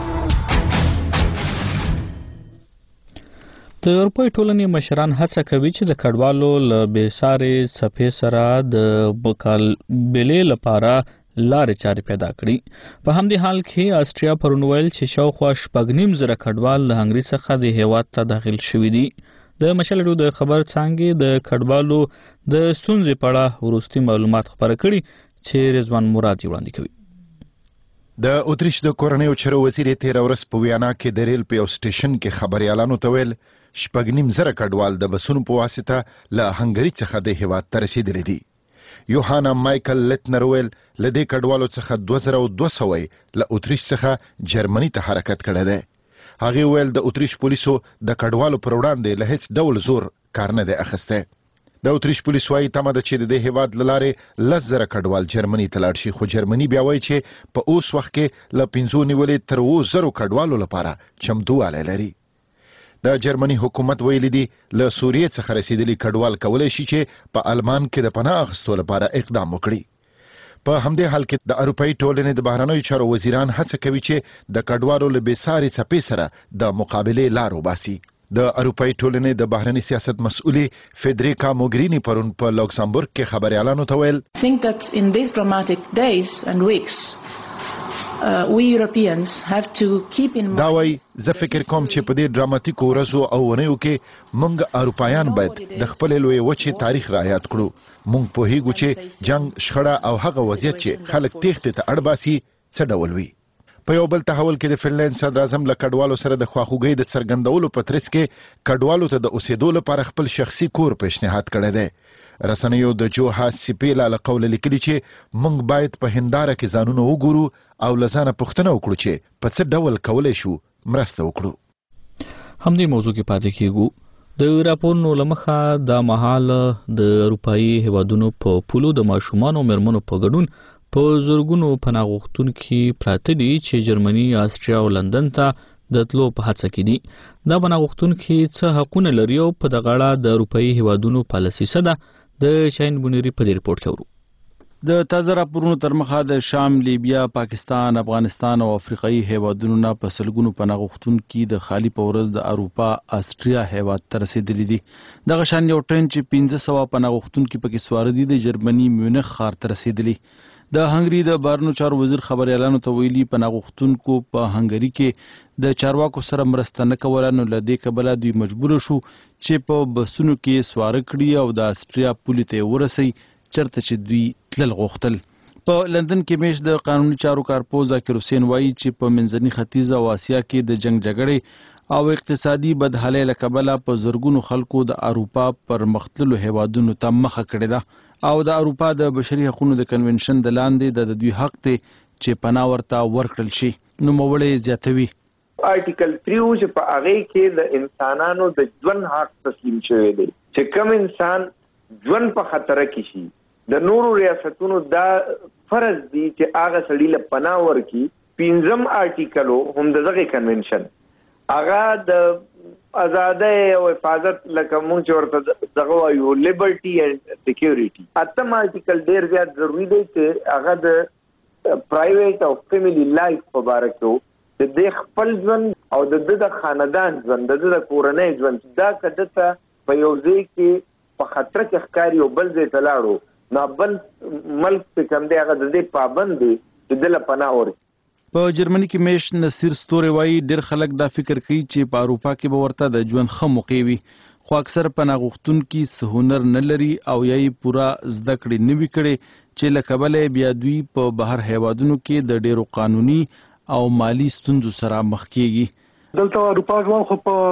S1: د اروپای ټولنې مشران هڅه کوي چې د کډوالو له بېسارې څپې سره د مقابلې لپاره لارې چارې پیدا کړي. په همدې حال کې آسټریا پرون ویل چې شاوخوا شپږ نیم زره کډوال له هنګري څخه د هیواد ته داخل شوي دي. د مشال رادیو د خبر څانګې د کډوالو د ستونزې په اړه وروستي معلومات خپاره کړي چې رضوان مراد وړاندې کوي.
S4: د اتریش د کورنیو چارو وزیر تیر ورځ په ویانا کې د ریل په یو سټیشن کې خبريالانو ته ویل شپږ نیم زره کډوال د بسونو په واسطه له هنګري څخه د هیواد ته رسیدلي دي. یوهانا مایکل لتنر ویل له دې کډوالو څخه دوه زره دوه سوه له اتریش څخه جرمني ته حرکت کړی دی. هغه ویل د اتریش پولیسو د کډوالو پر وړاندې له هیڅ ډول زور کار نه دی اخیستی. د اتریش پولیس وايي تمه ده چې د دې هیواد له لارې لس زره کډوال جرمني ته لاړ شي، خو جرمني بیا وایي چې په اوس وخت کې له پنځو نیولې تر اووه زرو کډوالو لپاره چمتووالی لري. د جرمني حکومت ویلي دي له سوریې څخه رسیدلي کډوال کولی شي چې په المان کې د پناه اخیستو لپاره اقدام وکړي. په همدې حال کې د اروپאי ټولنې د بهرنیو چارو وزیران هڅه کوي چې د کډوالو له بېساري څپې سره د مقابلې لار وباسي. د اروپאי ټولنې د بهرنی سیاست مسؤلې فیدریکا موګرینی پرون په لوکسمبورګ کې خبريالانو ته ویل
S5: think that in these dramatic days and weeks uh, we Europeans have to keep in mind
S4: دا وای زه فکر کوم چې په دې ډراماتیکو ورځو او ونیو کې موږ اروپایان باید د خپل لوی وچې تاریخ رعایت کړو. موږ په هیګو چې جنگ شخړه او هغه وضعیت چې خلک تېښتې ته اړ باسي څه ډول وي. په یو بل تحول کې د فنلند صدر اعظم له کډوالو سره د خواخوږۍ د څرګندولو په ترڅ کې کډوالو ته د اوسېدو لپاره خپل شخصي کور پیشنهاد کړی دی. رسنیو د جوها سیپیلا له قوله لیکلي چې موږ باید په هنداره کې ځانونه وګورو او له ځانه پوښتنه وکړو چې په څه ډول کولی شو مرسته وکړو.
S1: همدې موضوع کې پاتې کېږو. د راپورونو له مخه دا مهال د اروپایي هیوادونو په پولو د ماشومانو او مېرمنو په ګډون په زورګونو پناه غوښتونکي پراته دي چې جرمني، آسټریا او لندن ته د تلو په هڅه کې دي. دا پناه غوښتونکي څه حقونه لري او په دغه اړه د اروپایي هیوادونو پالیسي څه ده؟ د شاهین بونیری په دې رپورټ کې ورو.
S9: د تازه راپورونو تر مخه د شام، لیبیا، پاکستان، افغانستان او افریقایي هیوادونو نه په سلګونو پناه غوښتونکي د خالی په ورځ د اروپا آسټریا هیواد ته رسیدلي دي. دغه شان یو ټرین چې پنځه سوه پناه غوښتونکي پکې سوار دي د جرمني میونخ ښار ته رسیدلي. د هنګري د بهرنیو چارو وزیر خبريالانو ته ویلي پناه غوښتونکو په هنګري کې د چارواکو سره مرسته نه کوله، نو له دې کبله دوی مجبور شو چې په بسونو کې سواره کړي او د آسټریا پولې ته ورسي چرته چې دوی تلل غوښتل. په لندن کې میش د قانوني چارو کارپوه ذاکر حسین وایي چې په منځني ختیځ او آسیا کې د جنگ جګړې او اقتصادي بدحالۍ له کبله په زرګونو خلکو د اروپا پر مختللو هیوادونو ته مخه کړې ده او د اروپا د بشري حقوقو د کنونشن د لاندې د دوی حق دی چې پناه ورته ورکړل شي. نوموړی زیاتوي
S7: آرټیکل تریو چې په هغه کې د انسانانو د ژوند حق تسلیم شوی دی چې کوم انسان ژوند په خطر کې شي د نورو ریاستونو دا فرض دی چې هغه سړي له پناه ورکړي. پنځم آرټیکل هم دغه کنونشن هغه د آزادۍ او حفاظت لکه مونږ چې ورته دغه وایو لیبرټي اینډ سکیورټي. اتم آرټیکل ډیر زیات ضروری دی چې هغه د پرایویټ او فیملی لایف په باره کې د خپل ژوند او د د خاندان ژوند د کورنۍ ژوند دا کده ته په یو ځای کې په خطر کې ښکاري او بل ځای ته لاړو نو بل ملک چې کوم دی هغه د دې پابند دی چې د پناه ورکړي.
S9: په جرمني کې میش نصیر ستوري وایي ډېر خلک دا فکر کوي چې په اروپا کې به ورته د ژوند ښه موقع وي، خو اکثر پناه غوښتونکي څه هنر نه لري او یا یې پوره زده کړې نه وي کړې چې له کبله بیا دوی په بهر هیوادونو کې د ډېرو قانوني او مالی ستونزو سره مخ کېږي.
S8: دلته اروپا ژوند خو په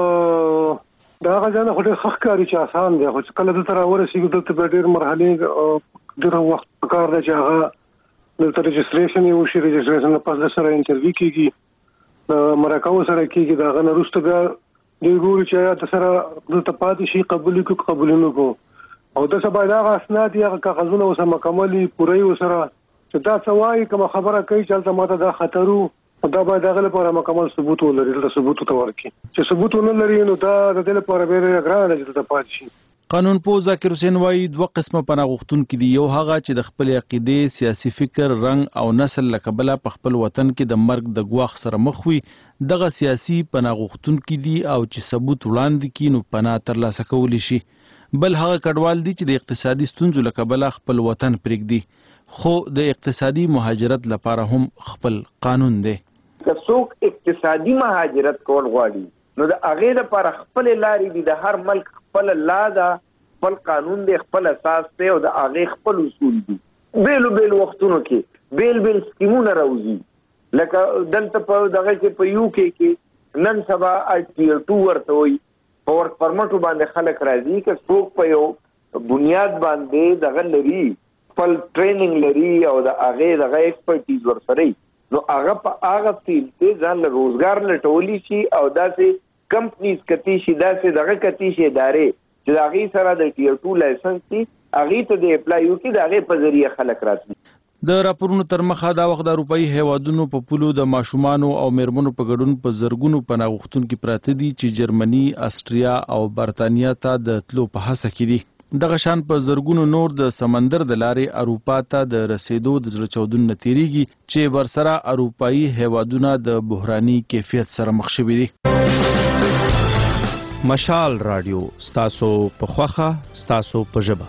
S8: د هغه ځای نه خو ډېر ښه ښکاري چې اسان دی، خو چې کله دلته راورسېږو دلته به ډېر مرحلې ډېر وخت پکار دی چې هغه دلته رجسټریشن یې وشي. رجسټریشن نه پس د سره انټرویو کېږي، د مرکو سره کېږي، د هغه نه وروسته بیا دوی ګوري چې آیا د سره دلته پاتې شي قبول کړو قبول نه کړو او داسې باید هغه اسناد یا کاغذونه اوسه مکمل پوره وي ورسره چې دا څه وایي کومه خبره کوي چې هلته ماته دا خطر و دا باید هغه لپاره مکمل ثبوت ولري. دلته ثبوت ورته ورکړي چې ثبوت ونه لري نو دا د دې لپاره ډېره ګرانه ده چې دلته پاتې شي.
S9: قانون پوه ذاکر حسین وایي دوه قسمه پناه غوښتونکي دي، یو هغه چې د خپل عقیدې، سیاسي فکر، رنګ او نسل له کبله په خپل وطن کې د مرګ د ګواښ سره مخ وي، دغه سیاسي پناه غوښتونکي دي او چې ثبوت وړاندې کړي نو پناه ترلاسه کولی شي. بل هغه کډوال دي چې د اقتصادي ستونزو له کبله خپل وطن پرېږدي خو د اقتصادي مهاجرت لپاره هم خپل قانون دی.
S7: که څوک اقتصادي مهاجرت کول غواړي نو د هغې لپاره خپل لارې دي، د هر ملک خپل لا ده، خپل قانون دی، خپل اساس دی او د هغې خپل اصول دي. بیلو بیلو وختونو کې بیل بیل سکیمونه راوځي، لکه دلته په دغه کې په یو کې کې نن سبا ټیر ټو ورته وایي په ورک پرمټو باندې خلک راځي که څوک په یو بنیاد باندې دغه لري، خپل ټریننګ لري او د هغې دغه ایکسپرټیز ورسره نو هغه په هغه فیلډ کې ځان له روزګار لټولی شي او داسې کمپنیز کتی شي، داسې دغه کتی شي ادارې چې د هغې سره د ټیر ټو لایسنس دي هغې ته د اپلای وکړي، د هغې په ذریعه خلک راتلي.
S9: د راپورونو تر مخه دا وخت د اروپایي هیوادونو په پولو د ماشومانو او میرمنو په ګډون په زرګونو پناه غوښتونکي پراته دي چې جرمني، آسټریا او برتانیا ته د تلو په هڅه کې دي.
S23: دغه شان په زرګونو نور د سمندر د لارې اروپا ته د رسیدو د زړه چاودون نتیریږي چې ورسره اروپایي هیوادونه د بحراني کیفیت سره مخ شوي دي.
S1: مشال رادیو ستاسو په خوخه ستاسو په ژبه.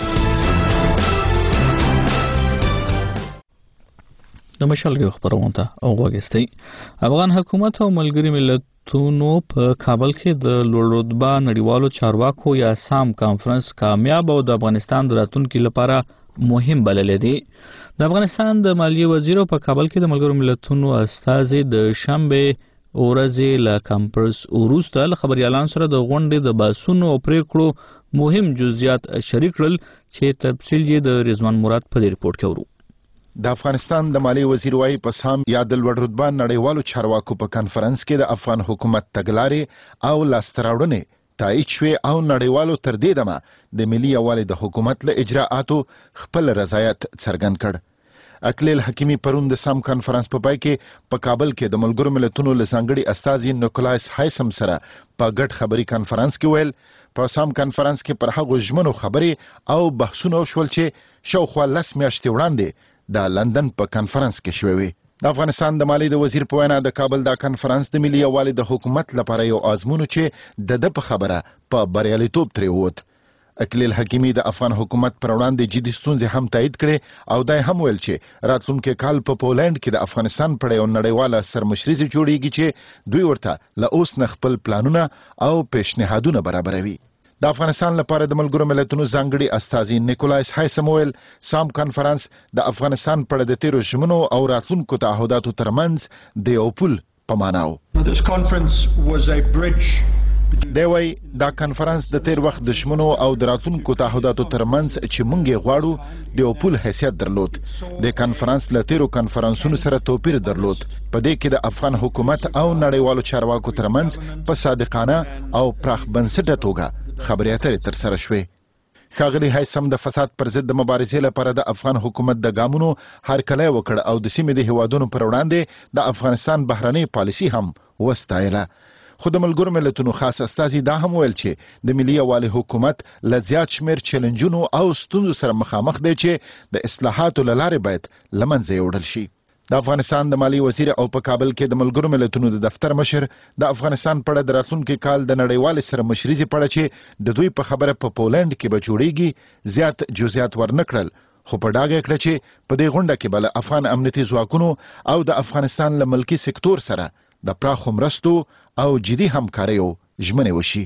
S1: د مشال رادیو خبرونه ته اوغوګستي. افغان حکومت او ملګری ملتونو په کابل کې د لوړ رتبه نړیوالو چارواکو یا سام کانفرنس کامیاب او د افغانستان د راتلونکي لپاره مهم بللی دی. د افغانستان د مالیې وزیر په کابل کې د ملګرو ملتونو استازي د شنبه ورځې له کانفرنس وروسته له خبريالانو سره د غونډې د باسونو او پریکړو مهم جزئیات شریک کړل چې تفصیل یې د رضوان مراد په ریپورت کې ورو.
S4: د افغانستان د مالی وزیر وايي په سام یا د لوړ رتبه نړیوالو چارواکو په کانفرنس کې د افغان حکومت تګلارې او لاستراوړنې تایید شوې او نړیوالو تر دې دمه د ملي یووالي د حکومت له اجراءاتو خپل رضایت څرګند کړ. اکلیل حکیمی پرون د سام کانفرنس په پای کې په کابل کې د ملګرو ملتونو له ځانګړي استازي نیکولایس هایسم سره په ګډ خبري کانفرنس کې ویل په سام کانفرنس کې پر هغو ژمنو خبرې او بحثونه وشول چې شاوخوا لس میاشتې وړاندې د لندن په کانفرنس کې شوې وي. د افغانستان د مالی د وزیر په وینا د کابل د کانفرنس د ملي یووالي د حکومت لپاره یو آزمون چې د د په خبره په بریالیتوب ترې ووت. اکلیل حکیمی د افغان حکومت پر وړاندې جدي ستونزې هم تایید کړې او دا هم ویل چې راتلونکي کال په پولند کې د افغانستان پر یو نړیواله سرمشري جوړیږي چې دوی ورته له اوس نه خپل پلانونه او پیشنهادونه برابروي. د افغانستان لپاره د ملګرو ملتونو ځانګړي استازي نیکولایس هایسم ویل سام کانفرنس د افغانستان پر د تیرو ژمنو او راتلونکو تعهداتو ترمنځ د یو پل په معنا و.
S11: This conference was a bridge
S4: دی وای دا کانفرنس د تیر وخت د ژمنو او د راتلونکو تعهداتو ترمنځ چې مونږ یې غواړو د یو پل حیثیت درلود. د کانفرنس له تیرو کانفرنسونو سره توپیر درلود. په دې کې د افغان حکومت او نړیوالو چارواکو ترمنځ په صادقانه او پراخ بنسټه توګه خبرې اترې ترسره شوې. ښاغلي هایسم د فساد پر ضد د مبارزې لپاره د افغان حکومت د ګامونو هرکلی وکړ او د سیمې د هیوادونو پر وړاندې د افغانستان بهرنۍ پالیسي هم وستایله. خو د ملګرو ملتونو خاص استازي دا هم ویل چې د ملي یووالي حکومت له زیات شمیر چیلنجونو او ستونزو سره مخامخ دی چې د اصلاحاتو له لارې باید له منځه یوړل شي. د افغانستان د مالی وزیر او په کابل کې د ملګرو ملتونو د دفتر مشر د افغانستان په اړه د راتلونکي کال د نړیوالې سرمشري په اړه چې د دوی په خبره په پولند کې به جوړیږي زیات جزئیات ورنکړل. خو په ډاګه کړه چې په دې غونډه کې بل افغان امنیتي ځواکونو او د افغانستان له ملکی سکتور سره د پراخو مرستو او جدي همکاریو ژمنې وشي.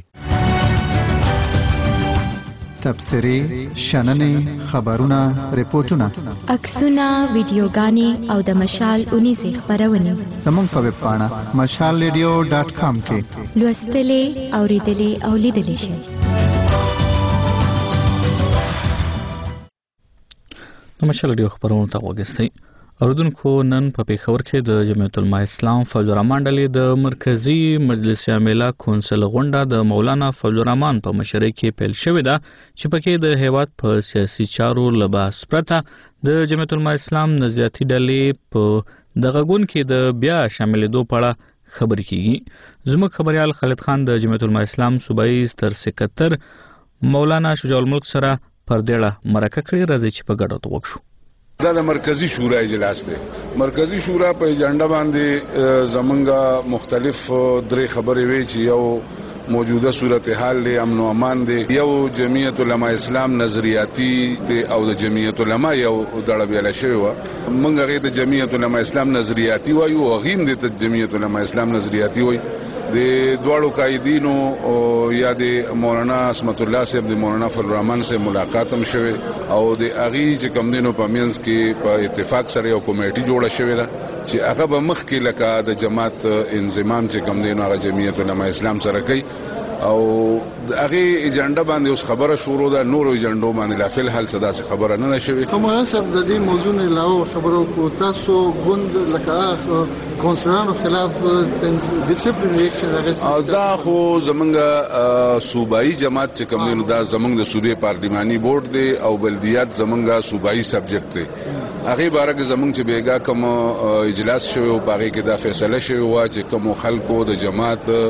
S23: تبصرې، شننې، خبرونه، ریپورتونه،
S12: عکسونه، ویډیوګانې او د مشال اونیزې خبرونه
S23: زموږ په ویب پاڼه مشال ریډیو ډاټ کام کې
S12: لوستلې، اوریدلې او لیدلې شئ.
S1: نو مشال ریډیو خبرونه ته وګورئ. اوردونکو نن په پیښور کې د جمعیت العلماء اسلام فضل الرحمن ډلې د مرکزی مجلس عامله کونسل غونډه د مولانا فضل الرحمن په مشرۍ کې پیل شوې ده چې پکې د هیواد په سیاسي چارو لباس پرته د جمعیت العلماء اسلام نظریاتي ډلې په دغه غون کې د بیا شاملېدو په اړه خبرې کیږي. زموږ خبريال خالد خان د جمعیت العلماء اسلام صوبایي ستر سکرټر مولانا شجاع الملک سره پر دېړه مرکه کړې. راځي چې په ګډه وګورو.
S13: دا د مرکزی شورا اجلاس دی. مرکزی شورا په ایجنډا باندې زمونږه مختلف درې خبرې وی چې یو موجوده صورتحال دی، امن او امان دی، یو جمعیت العلماء اسلام نظریاتی دی او د جمعیت العلماء یو دړه بیل شوی و. موږ هغه د جمعیت العلماء اسلام نظریاتی وایو او غیم د جمعیت العلماء اسلام نظریاتی وایي. د دواړو قائدینو یا د مولانا اسمت الله صاحب د مولانا فضل الرحمن سره ملاقات هم شوه او د اغي چې کوم دینو په مینس کې په اتفاق سره یو کمیټي جوړه شوې ده چې هغه به مخ کې لکه د جماعت انضمام چې کوم دینو هغه جمعیت العلماء اسلام سره کوي او هغه ایجنډا باندې اوس خبره شروع ده. نور ایجنډو باندې لا فل حل صدا څخه خبره نه نشوي.
S24: کومه سب د دې موضوع نه علاوه خبرو کو تاسو غوند لکه کونسلانو خلاف ډیسپلین ریاکشن هغه
S13: او دا خو زمونږه صوبایي جماعت چې کوم دینو دا زمونږ د صوبې پارلیماني بورډ دی او بلدیات زمونږه صوبایي سبجیکټ دی. هغه باره کې زمونږ چې بیګا کوم اجلاس شوی او باغې کې دا فیصله شوی و چې کوم خلکو د جماعت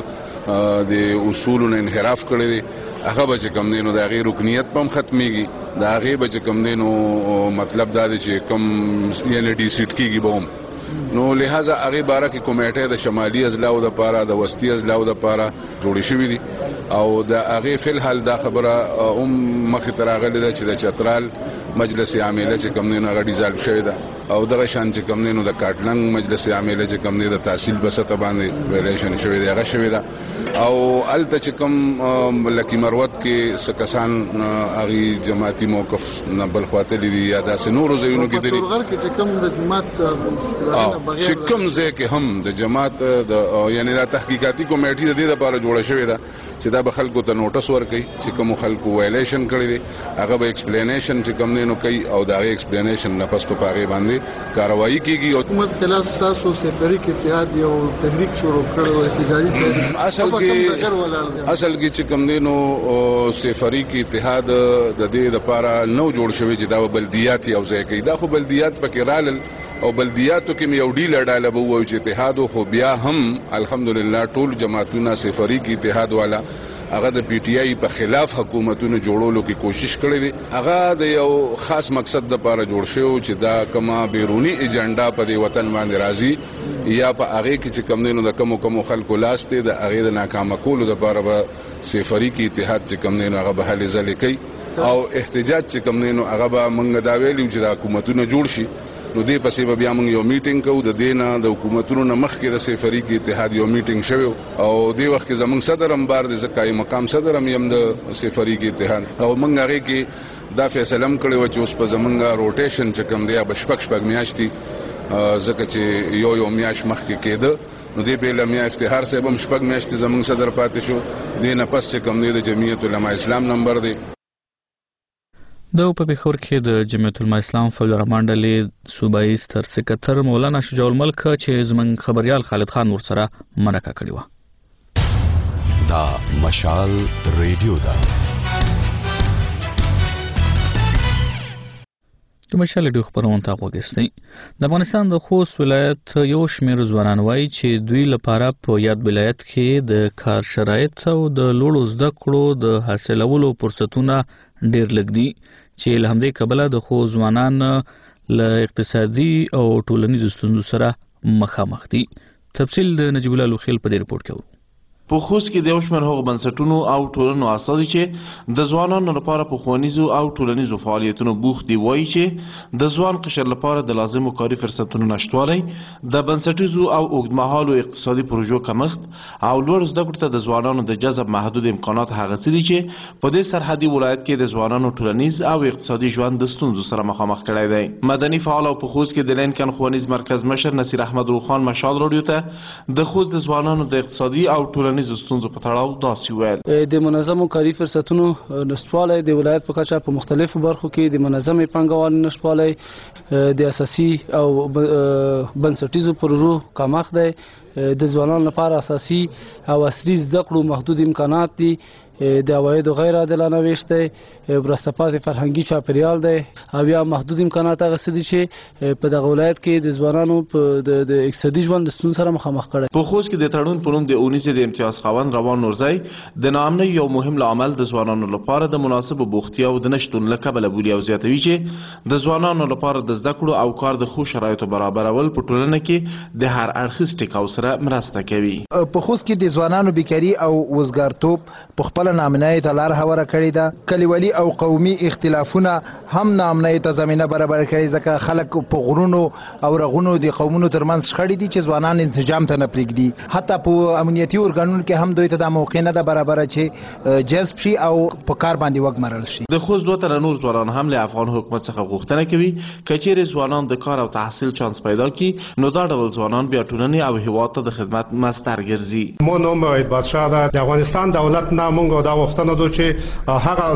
S13: د اصولونو انحراف کړی دی هغه به چې کم دی نو د هغې رکنیت په هم ختمیږي د هغې به چې کم دی نو مطلب دا دی چې کم یعنې ډي سیټ کېږي به هم نو لہذا هغې باره کې کمیټې د شمالي اضلاعو دپاره د وسطي اضلاعو دپاره جوړې شوي دي او د هغې فی الحال دا خبره هم مخې ته راغلې ده چې د چترال مجلس عامله چې کم دی نو هغه ډیزالو شوې ده او دغه شان چې کم دی نو د کاټلنګ مجلس عامله چې کم دی د تحصیل په سطح باندې ویلیشن شوې دی هغه شوې ده او هلته چې کوم لکي مروت کې څه کسان هغې جماعتي موقف نه بل خوا تللي دي یا داسې نورو ځایونو کې دلي چې کوم ځای کې هم د جماعت یعنې دا تحقیقاتي کمیټې د دې دپاره جوړه شوې ده چې دا به خلکو ته نوټس ورکوي چې کومو خلکو ویلیشن کړی دی هغه به ایکسپلینیشن چې کوم دی نو کوي او د هغې ایکسپلینیشن نه پس په هغې باندې کاروایي کېږي او
S24: حکومت خلاف ستاسو سفریق اتحاد یو تحریک شروع کړی و احتجاجي تحریک
S13: اصل کې اصل کې چې کوم دی نو سفریق اتحاد د دې دپاره نو جوړ شوی چې دا به بلدیات یو ځای کوي دا خو بلدیات پکې رالل او بلدیاتو کې یو ډیله ډاله به ووایو چې اتحادو خو بیا هم الحمدلله ټول جماعتونه سفریق اتحاد والا هغه د پی ټی آی په خلاف حکومتونو جوړولو کې کوشش کړې دي هغه د یو خاص مقصد لپاره جوړ شوی چې دا کما بیرونی ایجنډا په دې وطن باندې راځي یا په هغه کې چې کم دینو د کمو کمو خلکو لاسته د هغه د ناکامه کولو لپاره به سفریق اتحاد چې کم دینو هغه به هلې ځلې کوي او احتجاج چې کم دینو هغه به موږ دا ویلو چې د حکومتونو جوړ شي نو دې پسې به بیا موږ یو میټینګ کوو د دې نه د حکومتونو نه مخکې د سفریق اتحاد یو میټینګ شوی او دې وخت کې زموږ صدر هم بار د ځکه مقام صدر هم یم د سفریق اتحاد او موږ هغې کې دا فیصله هم کړې وه چې اوس په زموږ روټیشن چې کوم دی به شپږ شپږ میاشتې ځکه چې یو یو میاشت مخکې کېده نو دې بېله میا افتخار صاحب هم شپږ میاشتې زموږ صدر پاتې شو دې نه پس چې کوم دی د جمعیت علما اسلام نمبر دی
S1: د په بخور کې د جمعیت العلماء اسلام فضل الرحمن ډلې صوبایي ستر سکرټر مولانا شجاع الملک چې زموږ خبريال خالد خان ورسره مرکه کړې و
S6: دا مشال ریډیو دا
S1: د مشال ډیو خبرونه تا وګستئ د افغانستان د خوست ولایت یو شمېر ځوانان وایي چې دوی لپاره په یاد ولایت کې د کار شرایط او د لوړو زده کړو د حاصلولو فرصتونه ډېر لږ دي چې له همدې کبله د خو ځوانان له اقتصادي او ټولنیزو ستونزو سره مخامخ دي تفصیل د نجیب الله لوخیل په دې رپورت کې ورو
S10: په خوست کې د یو شمېر هغو بنسټونو او ټولنو اساسي چې د ځوانانو لپاره په ښوونیزو او ټولنیزو فعالیتونو بوخت دي وایي چې د ځوان قشر لپاره د لازمو کاري فرصتونو نشتوالی د بنسټیزو او اوږدمهالو اقتصادي پروژو کمښت او لوړ زده کړو ته د ځوانانو د جذب محدود امکانات هغه څه دي چې په دې سرحدي ولایت کې د ځوانانو ټولنیز او اقتصادي ژوند د ستونزو سره مخامخ کړی دی مدني فعال او په خوست کې د لینکن ښوونیز مرکز مشر نصیر احمد روخان مشال راډیو ته د خوست د ځوانانو د اقتصادي او ټولنیزو ستونزو په تړاو داسې ویل
S14: د منظمو کاري فرصتونو نشتوالی د ولایت په کچه په مختلفو برخو کې د منظمې پانګوالۍ نشتوالی د اساسي او بنسټیزو پروژو کمښت دی د ځوانانو لپاره اساسي او عصري زده کړو محدود امکانات دي د عوایدو غیر عادلانه ویش دی وروسته پاتې فرهنګي چاپیریال دی او یا محدود امکانات هغه څه دي چې په دغه ولایت کې د ځوانانو په د اقتصادي ژوند د ستونزو سره مخامخ کړی
S10: په خوست کې د تړون په نوم د اونیزې د امتیاز خاوند روان نورزی د ناامنۍ یو مهم لامل د ځوانانو لپاره د مناسبو بوختیاو د نشتون له کبله بولي او زیاتوي چې د ځوانانو لپاره د زده کړو او کار د ښو شرایطو برابرول په ټولنه کې د هر اړخیز ټیکاو سره مرسته کوي
S15: په خوست کې د ځوانانو بیکاري او وزګارتوب په خپل نامنۍ ته لار هواره کړې ده کلیوالي او قومي اختلافونه هم نامنۍ ته زمینه برابر کړې ځکه خلک په غرونو او رغونو د قومونو ترمنځ شخړې دي چې ځوانان انسجام ته نه پرېږدي حتی په امنیتي ارګانونو کې هم دوی ته دا موقع نه ده برابره چې جذب شي او په کار باندې وګمارل شي
S10: د خوست دوه تنه نور ځوانان هم له افغان حکومت څخه غوښتنه کوي که چیرې ځوانان د کار او تحصیل چانس پیدا کړي نو دا ډول ځوانان بیا ټولنې او هیواد ته د خدمت مستر ګرځي
S25: مو نوم وحید بادشاه ده د افغانستان دولت نه مونږ دا غوښتنه ده چې هغه ټول ځوانان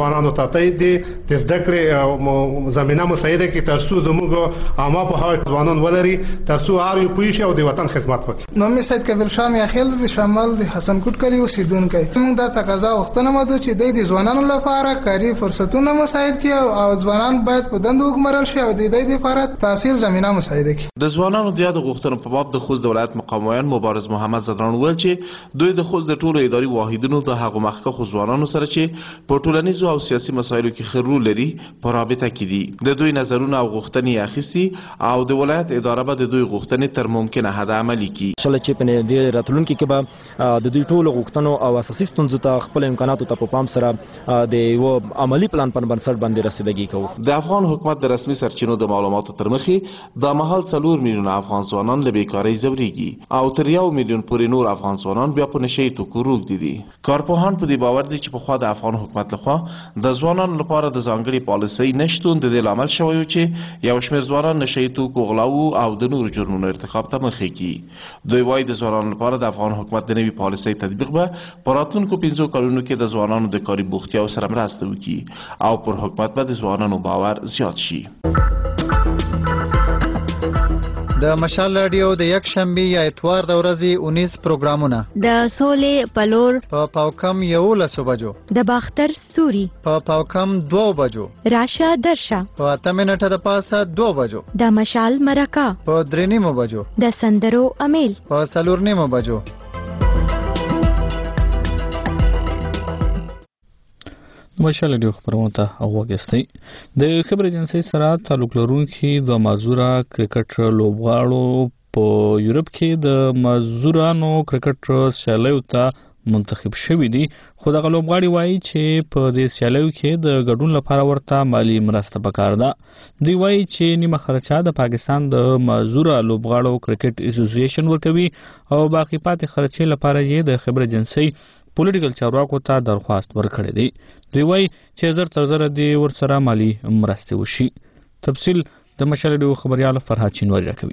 S8: ځوانانو ته ته دې د زده کړې زمينه مساعده کې ترڅو زموږ عامه په هغه ځوانان ولري ترڅو هر یو پوه شي او د وطن خدمت وکړي.
S16: نومي سید کبیر شاه میاخیل د شمال د حسن کوټ کلی اوسیدونکی. موږ دا تقاضا وختونه مده چې د ځوانانو لپاره کاري فرصتونه مساعد کړي او ځوانان باید په دندو وګمارل شي او د دې لپاره تحصیل زمينه مساعده کړي.
S10: د ځوانانو د یاد غوښتنو په باب د خوست د ولایت مقامویان مبارز محمد زدران ویل چې دوی د خوست د ټولو اداري واحدونو د هغو مخکښو ځوانانو سره چې په ټولنیزو او سیاسي مسایلو کې ښه رول لري په رابطه کې دي. د دوی نظرونه او غوښتنې اخیستي او د ولایت اداره به د دوی غوښتنې تر ممکنه حده عملي کړي.
S18: شله چې په دې راتلونکي کې به د دوی ټولو غوښتنو او اساسي ستونزو ته خپل امکاناتو ته په پام سره د یو عملی پلان پر بنسټ باندې رسیدګي کوو.
S10: د افغان حکومت د رسمي سرچینو د معلوماتو تر مخې د مهال څلور میلیونه افغان ځوانان له بیکارۍ ځورېږي او تر یو میلیون پورې نور افغان ځوانان بیا په نشه یي توکو روږدي دي. کارپوهان په دې باور دي چې پخوا د افغان حکومت لخوا د ځوانانو لپاره د ځانګړې پالیسۍ نشتون د دې لامل شوی چې یو شمېر ځوانان نشه یي توکو غلاو او د نورو جرمونو ارتکاب ته مخې کړي. دوی وایي د ځوانانو لپاره د افغان حکومت د نوي پالیسۍ تطبیق به په راتلونکو پنځو کلونو کې د ځوانانو د کاري بوختیاو سره مرسته وکړي او پر حکومت به د ځوانانو باور زیات شي.
S19: د مشال رادیو د یک شنبه یا اتوار د ورځې اونیس پروګرامونه
S3: د سولې پلور
S19: په پاوکم یولسو بجو،
S12: د باختر ستوري
S19: په پاوکم دو بجو،
S12: راشه درشه
S19: په اته منټه د پاسه دو بجو،
S12: د مشال مرکه
S19: په درې نیمو بجو،
S12: د سندرو امیل
S19: په څلور نیمو بجو.
S1: مشال رادیو خبرونه ته وګورئ. د خبر ایجنسی سره تعلق لرونکي د مازورا کرکټ لوبغاړو په یورپ کې د مازورانو کرکټ سیالیو ته منتخب شوي دي، خو دغه لوبغاړي وایي چې په دې سیالیو کې د ګډون لپاره ورته مالی مرسته پکار ده. دوی وایي چې نیمه خرچه د پاکستان د مازورا لوبغاړو کرکټ اسوسییشن ورکوي او باقي پاتې خرچې لپاره یې د خبر ایجنسی پولیټیکل چارواکو ته درخواست ورکړی دی. دوی وایي چې زر تر زره دی ورسره مالی مرستې وشي. تفصیل د مشال رادیو خبريال فرهاد چینواری راکوي.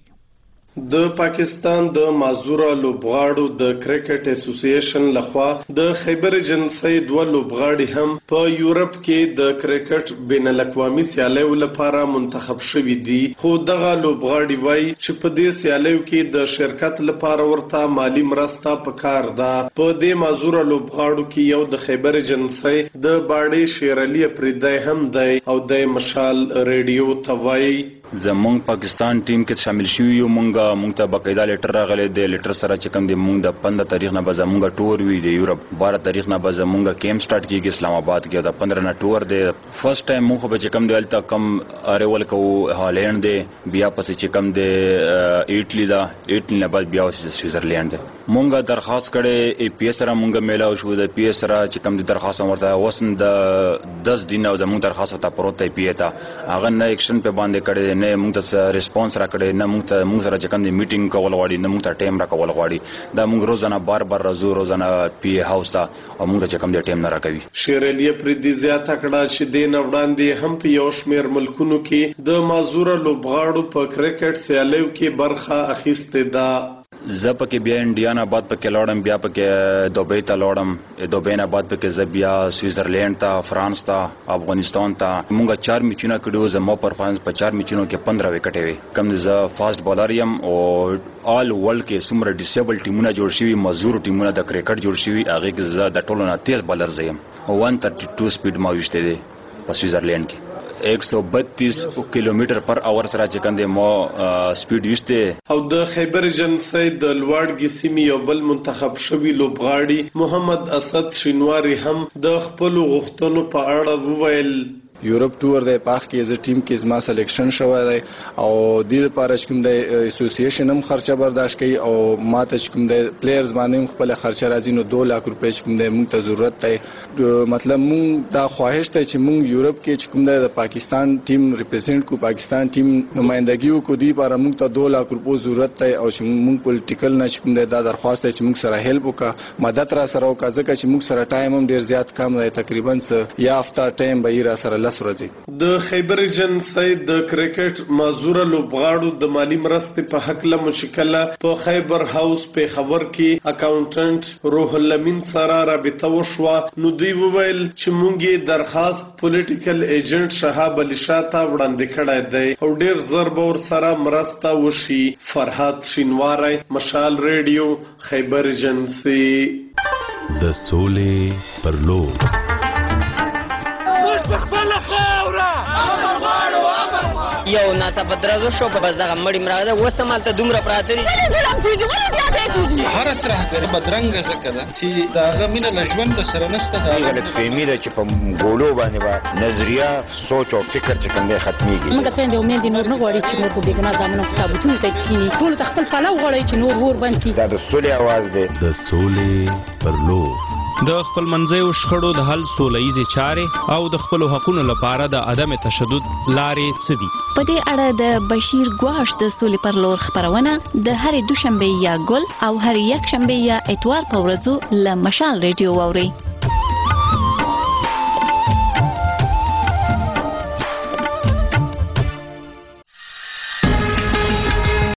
S20: د پاکستان د مازورا لوبغاړو د کرکټ اسوسییشن لخوا د خیبر ایجنسی دوه لوبغاړي هم په یورپ کې د کرکټ بین الاقوامي سیالیو لپاره منتخب شوي دي، خو دغه لوبغاړي وایي چې په دې سیالیو کې د شرکت لپاره ورته مالی مرسته پکار ده. په دې مازورا لوبغاړو کې یو د خیبر ایجنسی د باړې شیر علي افریدی هم دی او د مشال رادیو ته وایي
S25: زمونږ پاکستان ټیم کې شامل شوي یو. مونږه مونږ ته باقاعده لیټر راغلی د لیټر سره چې کوم دی مونږ د پندره تاریخ نه به زمونږ ټور وي د یورپ، بارہ تاریخ نه به زمونږ کیمپ سٹارټ کیږي اسلام آباد کې، د پندره نه ټور دی. فرست ټایم مونږ به چې کوم دی هلته کم اریول کوو هالینډ دی، بیا پسې چې کوم دی ایټلی ده، ایټلی نه بعد بیا سویزرلینډ دی. مونږه درخواست کړی ای پی ایس سره مونږ میلاو شو، د پی ایس سره چې کوم دی درخواست ورته وسن د دس دن او زمونږ درخواست ورته پروت دی پی ای ته، هغه نه ایکشن په باندې کړی نه موږ ته ریسپانس راکړي، نه موږ ته موږ سره چې کوم دی میټینګ کول غواړي، نه موږ ته ټایم راکول غواړي. دا موږ روزانه بار بار راځو روزانه پی ای هاوس ته او موږ ته چې کوم دی ټایم نه راکوي.
S20: شیر علي افریدی زیاته کړه چې د نه وړاندې هم په یو شمېر ملکونو کې د مازورا لوبغاړو په کرکټ سیالیو کې برخه اخیستې ده.
S25: زه پکې بیا انډیان آباد پکې لاړم، بیا پکې دوبۍ ته لاړم، دوبۍ نه بعد پکې زه بیا سویزرلینډ ته، فرانس ته، افغانستان ته. مونږه چار میچونه کړو، زما پرفارمنس په چار میچونو کې پندره وکټې وي. کوم زه فاست بالر یم او آل ورلد کې څومره ډیسیبل ټیمونه جوړ شوي، مزدور ټیمونه د کرکټ جوړ شوي، هغه کې زه د ټولو نه تیز بالر زه یم. ون تھرٹی ٹو سپیډ ما وشته دی په سویزرلینډ کې. ایک سو بتیس کیلومتر پر اور سره چې کنده مو سپیډ وشته.
S20: او د خیبر ایجنسی د لوړګي سیمې یو بل منتخب شوی لوبغاړي محمد اسد شینواری هم د خپل غوښتنو په اړه وویل.
S26: یورپ ټور د پاخ کې ز ټیم کې زما سلیکشن شوی دی او د دې لپاره چې کوم د اسوسییشن هم خرچه برداشت کوي او ماته چې کوم د پلیئرز باندې خپل خرچه راځي نو دو لک روپۍ چې کوم د موږ ته ضرورت دی. مطلب موږ دا خواهش دی چې موږ یورپ کې چې کوم د پاکستان ټیم ریپرزینټ کو پاکستان ټیم نمائندګي کو دی لپاره موږ ته دو لک روپۍ ضرورت دی او چې موږ پولیټیکل نه چې کوم د درخواست چې موږ سره هیلپ وکړه، مدد را سره وکړه، ځکه چې موږ سره ټایم هم ډیر زیات کم دی، تقریبا یا هفته ټایم به را سره لس اتلس ورځې
S20: د خیبر ایجنسی د کرکټ مازوره لوبغاړو د مالی مرستې په حق له مشکله په خیبر هاوس په خبر کې اکاونټنټ روح اللمین سره رابطه وشوه. نو دوی وویل چې مونږ درخواست پولیټیکل ایجنټ شهاب علي شاه ته وړاندې کړی دی او ډیر زر به ورسره مرسته وشي. فرهاد شینواری، مشال ریډیو، خیبر ایجنسی.
S6: د سولې پر لور
S2: یو ناڅاپه درزو شو په بس دغه مړی مراغه اوس هم هلته دومره پراته دي
S5: هره ترهګر بدرنګه ځکه ده چې د هغه مینه له ژوند سره نشته. د
S7: غلطفهمي ده چې په ګولو باندې به نظریه سوچ او فکر چې کوم دی ختمېږي.
S17: موږ خویندې او میندې نور نه غواړي چې نور په بېګناه زامنو په تابوتونو ته کښېني. ټولو ته خپل پلو غواړي چې نور اور بند کړي.
S7: دا د سولې اواز دی.
S6: د سولې پر لور
S21: د خپل منځیو شخړو د حل سوله ییزې چارې او د خپلو حقونو لپاره د عدم تشدد لارې څه دي؟
S12: په دې اړه د بشیر ګواش د سولې پر لور خبرونه د هرې دوشنبې یا ګل او هرې یکشنبې یا اتوار په ورځو له مشال ریډیو واورئ.